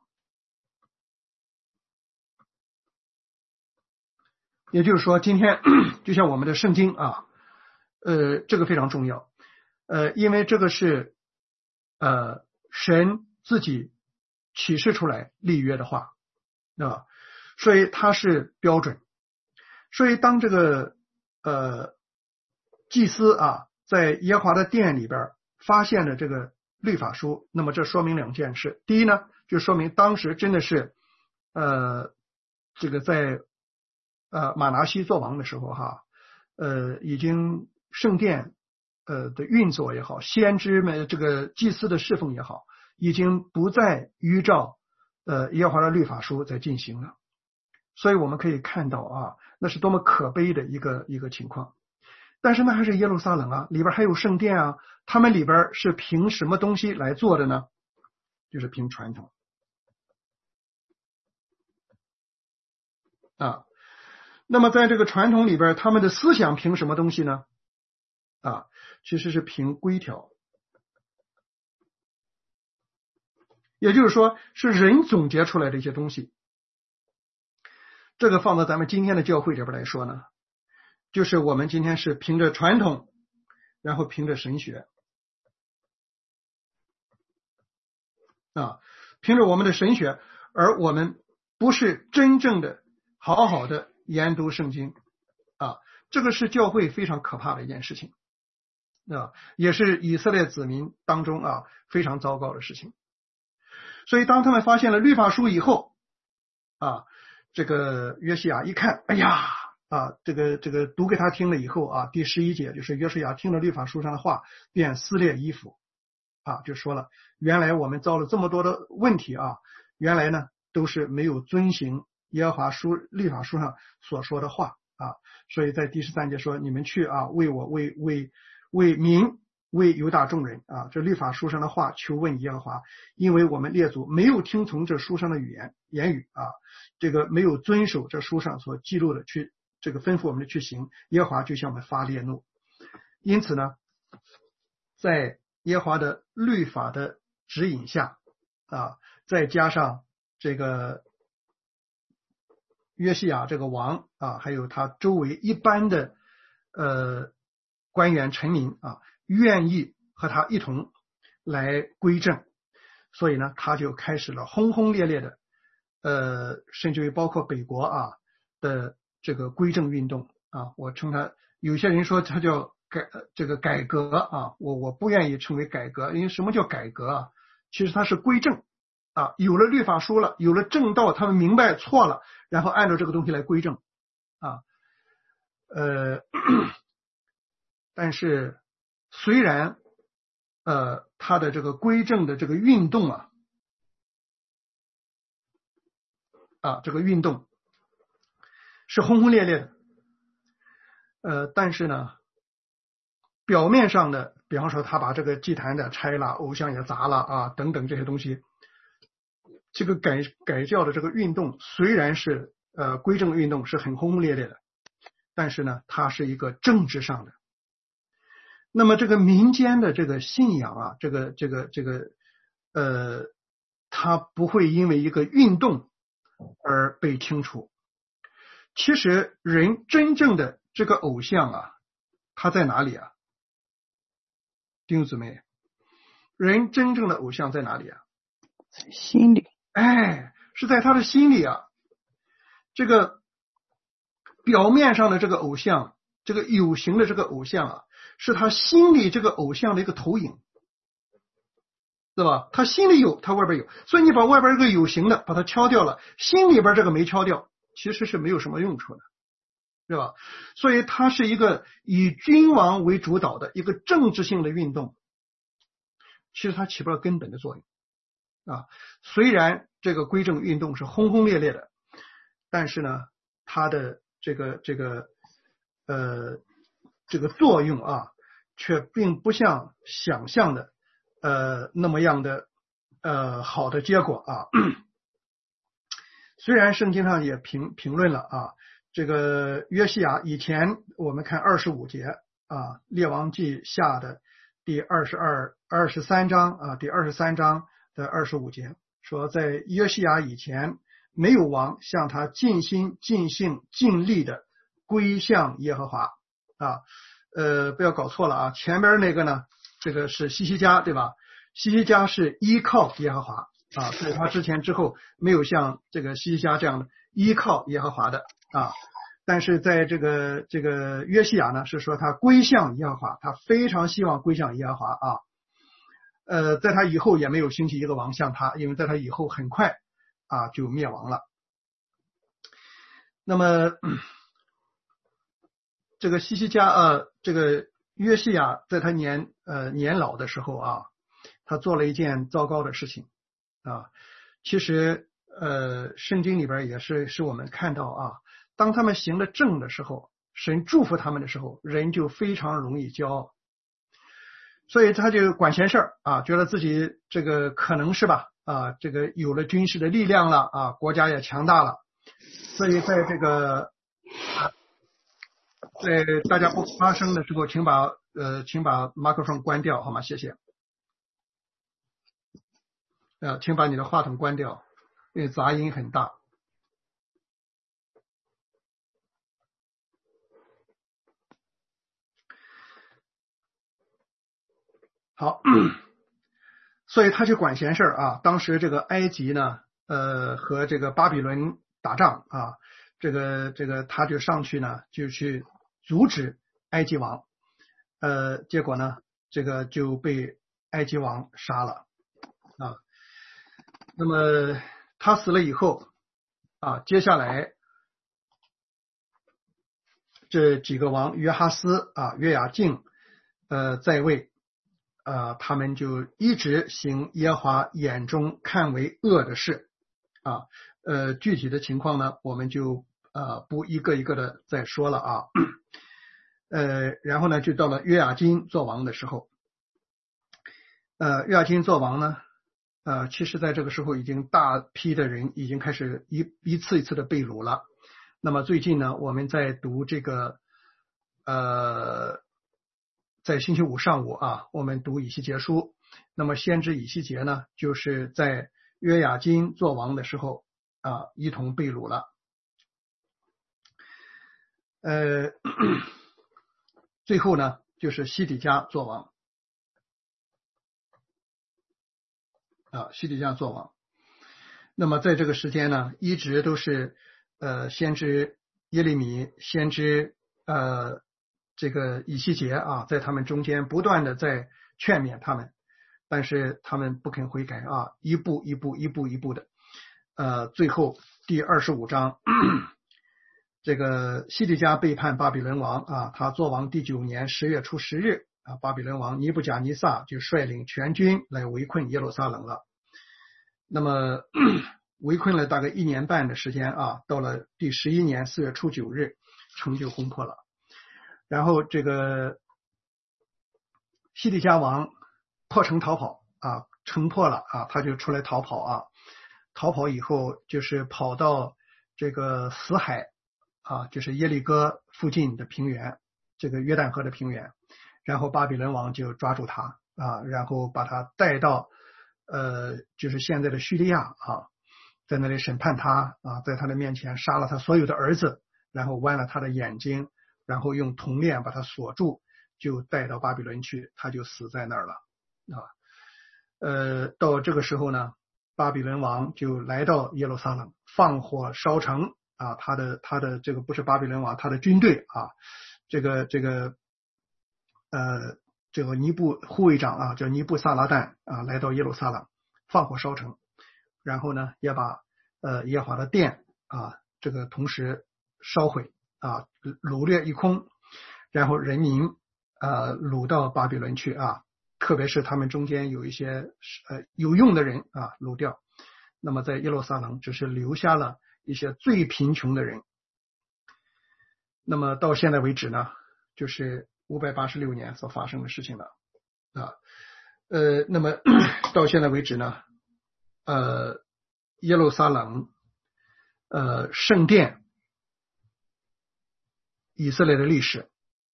也就是说今天就像我们的圣经啊，这个非常重要。因为这个是神自己启示出来立约的话啊，所以它是标准。所以当这个祭司啊在耶和华的殿里边发现了这个律法书，那么这说明2件事。第一呢，就说明当时真的是这个在马拿西做王的时候哈，已经圣殿的运作也好，先知们这个祭司的侍奉也好，已经不再依照耶和华的律法书在进行了。所以我们可以看到啊，那是多么可悲的一个情况。但是那还是耶路撒冷啊，里边还有圣殿啊，他们里边是凭什么东西来做的呢？就是凭传统啊。那么在这个传统里边，他们的思想凭什么东西呢？啊，其实是凭规条，也就是说是人总结出来的一些东西。这个放到咱们今天的教会里边来说呢，就是我们今天是凭着传统，然后凭着神学啊，凭着我们的神学，而我们不是真正的好好的研读圣经啊，这个是教会非常可怕的一件事情啊，也是以色列子民当中啊非常糟糕的事情。所以当他们发现了律法书以后啊，这个约西亚一看，哎呀啊，这个读给他听了以后啊，第11节就是约书亚听了律法书上的话，便撕裂衣服啊，就说了，原来我们遭了这么多的问题啊，原来呢都是没有遵行耶和华律法书上所说的话啊，所以在第13节说，你们去啊，为我为民为犹大众人啊，这律法书上的话求问耶和华，因为我们列祖没有听从这书上的言语啊，这个没有遵守这书上所记录的去这个吩咐我们的去行，耶和华就向我们发烈怒。因此呢，在耶和华的律法的指引下啊，再加上这个约西亚这个王啊，还有他周围一般的官员臣民啊，愿意和他一同来归正，所以呢，他就开始了轰轰烈烈的甚至于包括北国啊的这个归正运动啊，我称他，有些人说他叫改革啊，我不愿意称为改革，因为什么叫改革啊？其实它是归正啊，有了律法书了，有了正道，他们明白错了，然后按照这个东西来归正啊。但是虽然他的这个归正的这个运动这个运动是轰轰烈烈的，但是呢，表面上的，比方说他把这个祭坛的拆了，偶像也砸了啊，等等这些东西，这个改教的这个运动虽然是归正运动是很轰轰烈烈的，但是呢，它是一个政治上的。那么这个民间的这个信仰啊，它不会因为一个运动而被清除。其实人真正的这个偶像啊，他在哪里啊？弟兄姊妹，人真正的偶像在哪里啊？ 在心里。 哎，是在他的心里啊。这个表面上的这个偶像，这个有形的这个偶像啊，是他心里这个偶像的一个投影，对吧？他心里有，他外边有，所以你把外边这个有形的把它敲掉了，心里边这个没敲掉，其实是没有什么用处的，对吧？所以它是一个以君王为主导的一个政治性的运动，其实它起不了根本的作用啊。虽然这个归正运动是轰轰烈烈的，但是呢，它的这个作用啊，却并不像想象的那么样的好的结果啊。虽然圣经上也评论了啊，这个约西亚以前我们看25节啊，列王记下的第23章啊，第23章的25节说，在约西亚以前没有王向他尽心尽性尽力的归向耶和华啊。不要搞错了啊，前边那个呢，这个是西西家，对吧？西西家是依靠耶和华啊，在他之前之后没有像这个西西家这样的依靠耶和华的啊。但是在这个约西亚呢，是说他归向耶和华，他非常希望归向耶和华啊。在他以后也没有兴起一个王像他，因为在他以后很快啊就灭亡了。那么这个西西家这个约西亚在他年老的时候啊，他做了一件糟糕的事情啊。其实圣经里边也是我们看到啊，当他们行了正的时候，神祝福他们的时候，人就非常容易骄傲，所以他就管闲事啊，觉得自己这个可能是吧啊，这个有了军事的力量了啊，国家也强大了， 所以在这个在大家不发声的时候，请把麦克风关掉，好吗？谢谢。请把你的话筒关掉，因为杂音很大。好，所以他就管闲事啊。当时这个埃及呢，和这个巴比伦打仗啊，这个他就上去呢，就去阻止埃及王，结果呢，这个就被埃及王杀了啊。那么他死了以后啊，接下来这几个王约哈斯啊、约雅敬在位。他们就一直行耶和华眼中看为恶的事啊。具体的情况呢，我们就不一个一个的再说了啊。然后呢，就到了约雅斤做王的时候。约雅斤做王呢，其实在这个时候已经大批的人已经开始一次一次的被掳了。那么最近呢，我们在读这个在星期五上午啊，我们读以西结书。那么先知以西结呢，就是在约雅斤做王的时候啊，一同被掳了。最后呢，就是西底家做王啊，西底家做王。那么在这个时间呢，一直都是先知耶利米、先知这个以西结啊，在他们中间不断的在劝勉他们，但是他们不肯悔改啊，一步一步的，最后第25章，这个西底家背叛巴比伦王啊，他做王第9年10月初10日啊，巴比伦王尼布甲尼撒就率领全军来围困耶路撒冷了。那么围困了大概1年半的时间啊，到了第11年4月初9日，城就攻破了。然后这个西底家王破城逃跑啊，城破了啊，他就出来逃跑啊。逃跑以后就是跑到这个死海啊，就是耶利哥附近的平原，这个约旦河的平原。然后巴比伦王就抓住他啊，然后把他带到就是现在的叙利亚啊，在那里审判他啊，在他的面前杀了他所有的儿子，然后剜了他的眼睛，然后用铜链把他锁住，就带到巴比伦去，他就死在那儿了啊。到这个时候呢，巴比伦王就来到耶路撒冷，放火烧城啊，他的这个不是巴比伦王，他的军队啊，这个尼布护卫长啊，叫尼布撒拉旦啊，来到耶路撒冷，放火烧城，然后呢，也把耶和华的殿啊，这个同时烧毁啊，掳掠一空，然后人民掳到巴比伦去啊，特别是他们中间有一些有用的人啊掳掉。那么在耶路撒冷只是留下了一些最贫穷的人。那么到现在为止呢，就是586年所发生的事情了啊。那么到现在为止呢，耶路撒冷圣殿以色列的历史，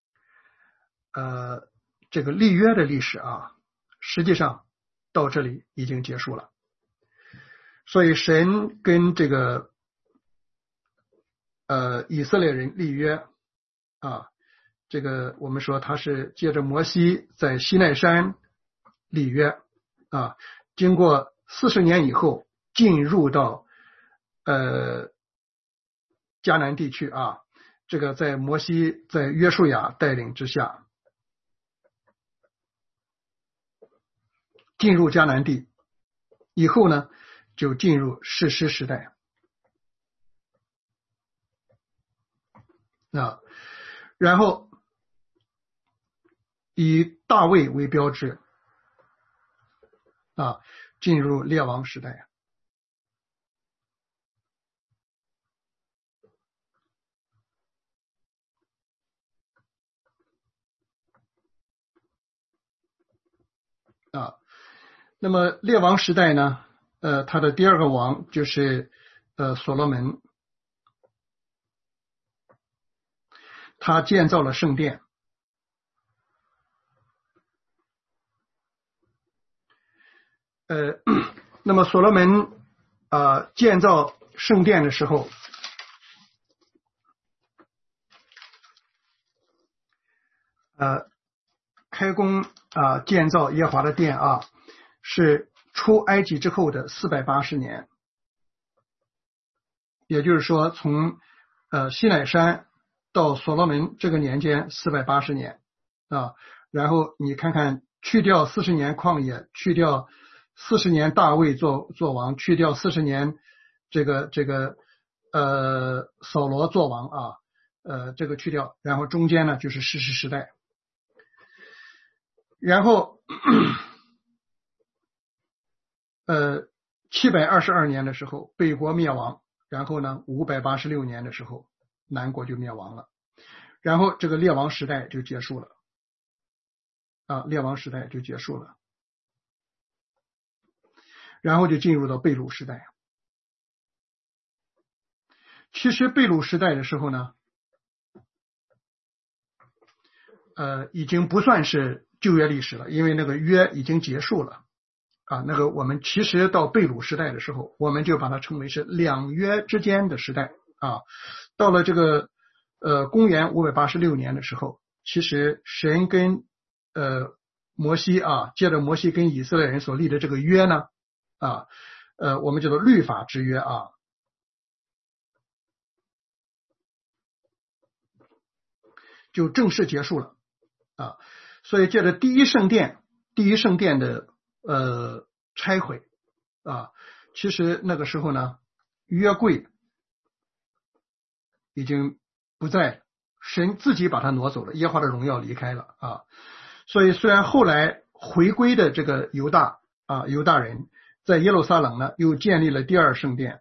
这个立约的历史啊，实际上到这里已经结束了。所以神跟这个以色列人立约啊，这个我们说他是借着摩西在西奈山立约啊，经过40年以后进入到迦南地区啊，这个在摩西在约书亚带领之下进入迦南地以后呢，就进入士师时代啊，然后以大卫为标志啊，进入列王时代啊。那么列王时代呢，他的第二个王就是所罗门他建造了圣殿。那么所罗门建造圣殿的时候，开工建造耶和华的殿是出埃及之后的480年，也就是说从西乃山到所罗门这个年间480年然后你看看，去掉40年旷野，去掉40年大卫做王，去掉40年这个扫罗做王这个去掉，然后中间呢就是士师时代，然后722年的时候北国灭亡，然后呢586年的时候南国就灭亡了，然后这个列王时代就结束了列王时代就结束了，然后就进入到被掳时代。其实被掳时代的时候呢已经不算是旧约历史了，因为那个约已经结束了那个我们其实到被掳时代的时候，我们就把它称为是两约之间的时代到了这个公元586年的时候，其实神跟摩西借着摩西跟以色列人所立的这个约呢我们叫做律法之约就正式结束了所以借着第一圣殿的拆毁其实那个时候呢，约柜已经不在，神自己把它挪走了，耶和华的荣耀离开了所以虽然后来回归的这个犹大人在耶路撒冷呢又建立了第二圣殿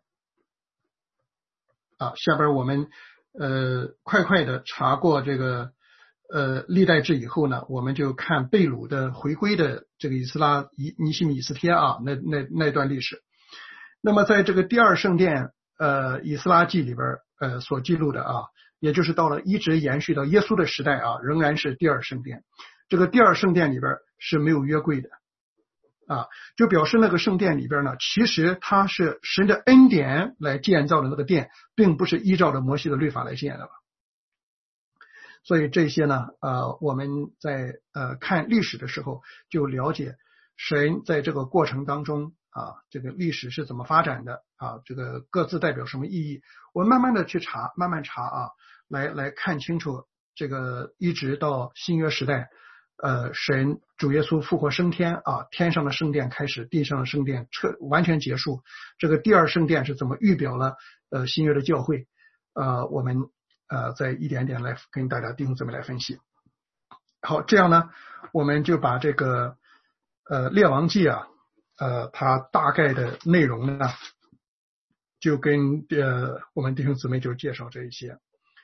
下边我们快的查过这个历代志以后呢，我们就看被掳的回归的这个尼希米以斯帖那段历史。那么在这个第二圣殿以斯拉记里边所记录的也就是到了一直延续到耶稣的时代仍然是第二圣殿。这个第二圣殿里边是没有约柜的就表示那个圣殿里边呢，其实它是神的恩典来建造的那个殿，并不是依照着摩西的律法来建的了。所以这些呢我们在看历史的时候就了解神在这个过程当中这个历史是怎么发展的这个各自代表什么意义，我们慢慢的去查，慢慢查来看清楚这个一直到新约时代神主耶稣复活升天天上的圣殿开始，地上的圣殿完全结束，这个第二圣殿是怎么预表了新约的教会我们再一点点来跟大家弟兄姊妹来分析。好，这样呢我们就把这个列王记它大概的内容呢就跟我们弟兄姊妹就介绍这一些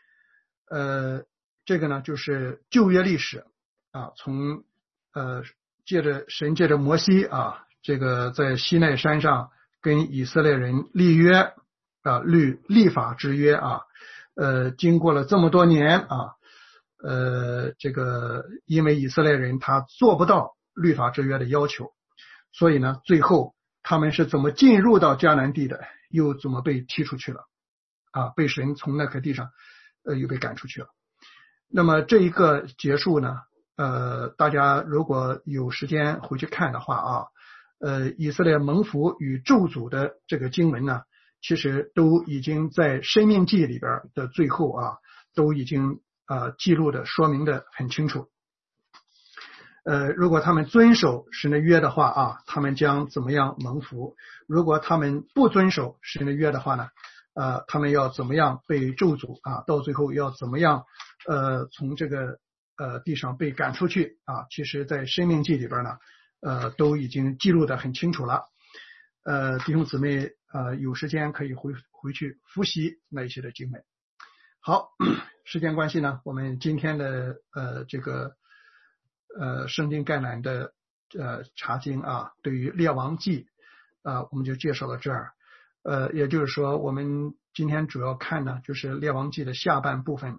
这个呢就是旧约历史从神借着摩西这个在西奈山上跟以色列人立约立法之约经过了这么多年这个因为以色列人他做不到律法之约的要求，所以呢最后他们是怎么进入到迦南地的，又怎么被踢出去了被神从那块地上又被赶出去了。那么这一个结束呢大家如果有时间回去看的话以色列蒙福与咒诅的这个经文呢，其实都已经在申命记里边的最后都已经记录的说明的很清楚如果他们遵守神的约的话他们将怎么样蒙福，如果他们不遵守神的约的话呢他们要怎么样被咒诅到最后要怎么样从这个地上被赶出去其实在申命记里边呢都已经记录的很清楚了弟兄姊妹有时间可以回去复习那一些的经文。好，时间关系呢，我们今天的这个圣经概览的查经对于列王记我们就介绍到这儿也就是说我们今天主要看呢就是列王记的下半部分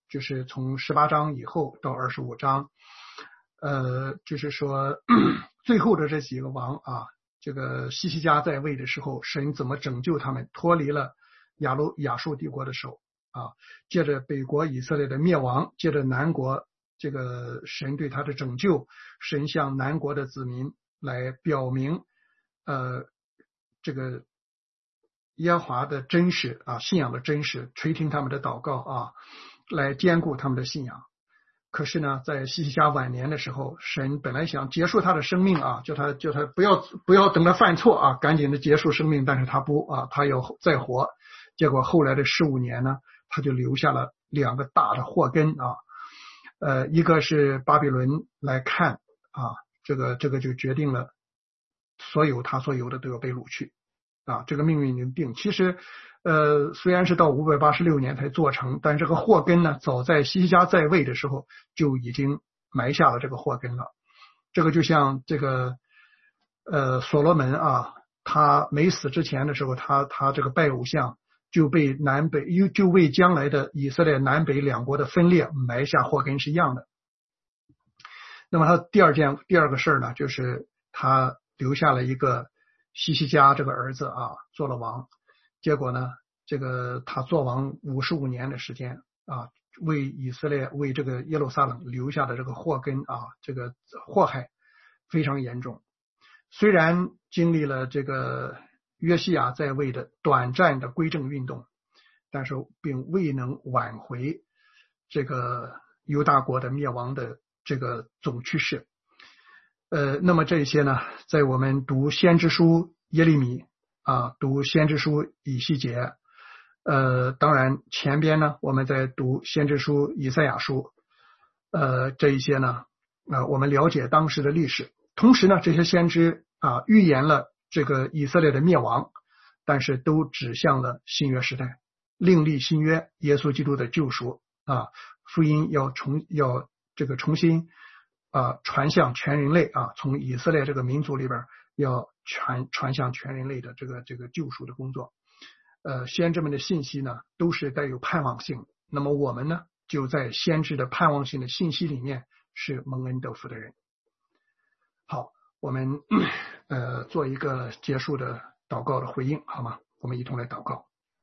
就是从18章以后到25章，就是说最后的这几个王啊，这个西西家在位的时候，神怎么拯救他们脱离了亚述帝国的手啊，借着北国以色列的灭亡，借着南国这个神对他的拯救，神向南国的子民来表明这个耶和华的真实啊，信仰的真实，垂听他们的祷告啊，来兼顾他们的信仰。可是呢，在西西家晚年的时候，神本来想结束他的生命啊，叫他不要等他犯错啊，赶紧的结束生命，但是他不啊，他要再活。结果后来的15年呢，他就留下了2个大的祸根啊，一个是巴比伦来看啊，这个就决定了他所有的都要被掳去啊，这个命运的定。其实虽然是到586年才做成，但这个祸根呢，早在西西家在位的时候就已经埋下了这个祸根了。这个就像这个所罗门啊，他没死之前的时候，他这个拜偶像就被就为将来的以色列南北2国的分裂埋下祸根是一样的。那么他第二个事呢，就是他留下了一个西西家这个儿子啊，做了王。结果呢，这个他做王55年的时间啊，为以色列为这个耶路撒冷留下的这个祸根啊，这个祸害非常严重。虽然经历了这个约西亚在位的短暂的归正运动，但是并未能挽回这个犹大国的灭亡的这个总趋势。那么这些呢，在我们读先知书耶利米啊，读先知书以西结，当然前边呢，我们在读先知书以赛亚书，这一些呢，我们了解当时的历史。同时呢，这些先知啊预言了这个以色列的灭亡，但是都指向了新约时代，另立新约，耶稣基督的救赎啊，福音要重新传向全人类啊，从以色列这个民族里边要传向全人类的这个救赎的工作。先知们的信息呢，都是带有盼望性。那么我们呢，就在先知的盼望性的信息里面是蒙恩得福的人。好，我们做一个结束的祷告的回应，好吗？我们一同来祷告。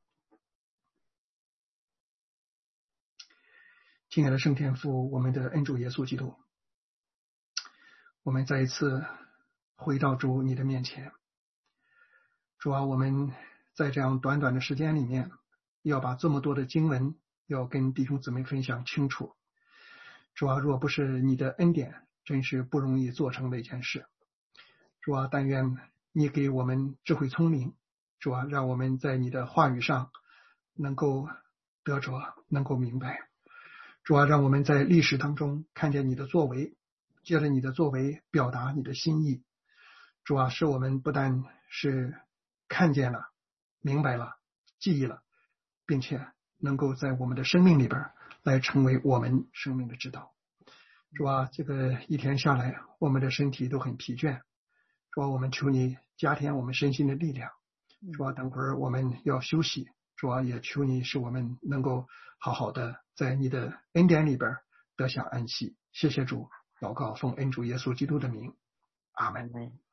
亲爱的圣天父，我们的恩主耶稣基督，我们再一次回到主你的面前。主啊，我们在这样短短的时间里面，要把这么多的经文要跟弟兄姊妹分享清楚。主啊，若不是你的恩典，真是不容易做成的一件事。主啊，但愿你给我们智慧聪明，主啊，让我们在你的话语上能够得着，能够明白。主啊，让我们在历史当中看见你的作为，借着你的作为表达你的心意。主啊，使我们不但是看见了、明白了、记忆了，并且能够在我们的生命里边来成为我们生命的指导。主啊，这个一天下来，我们的身体都很疲倦。主啊，我们求你加添我们身心的力量。主啊，等会儿我们要休息。主啊，也求你使我们能够好好的在你的恩典里边得享安息。谢谢主，祷告奉恩主耶稣基督的名，阿门。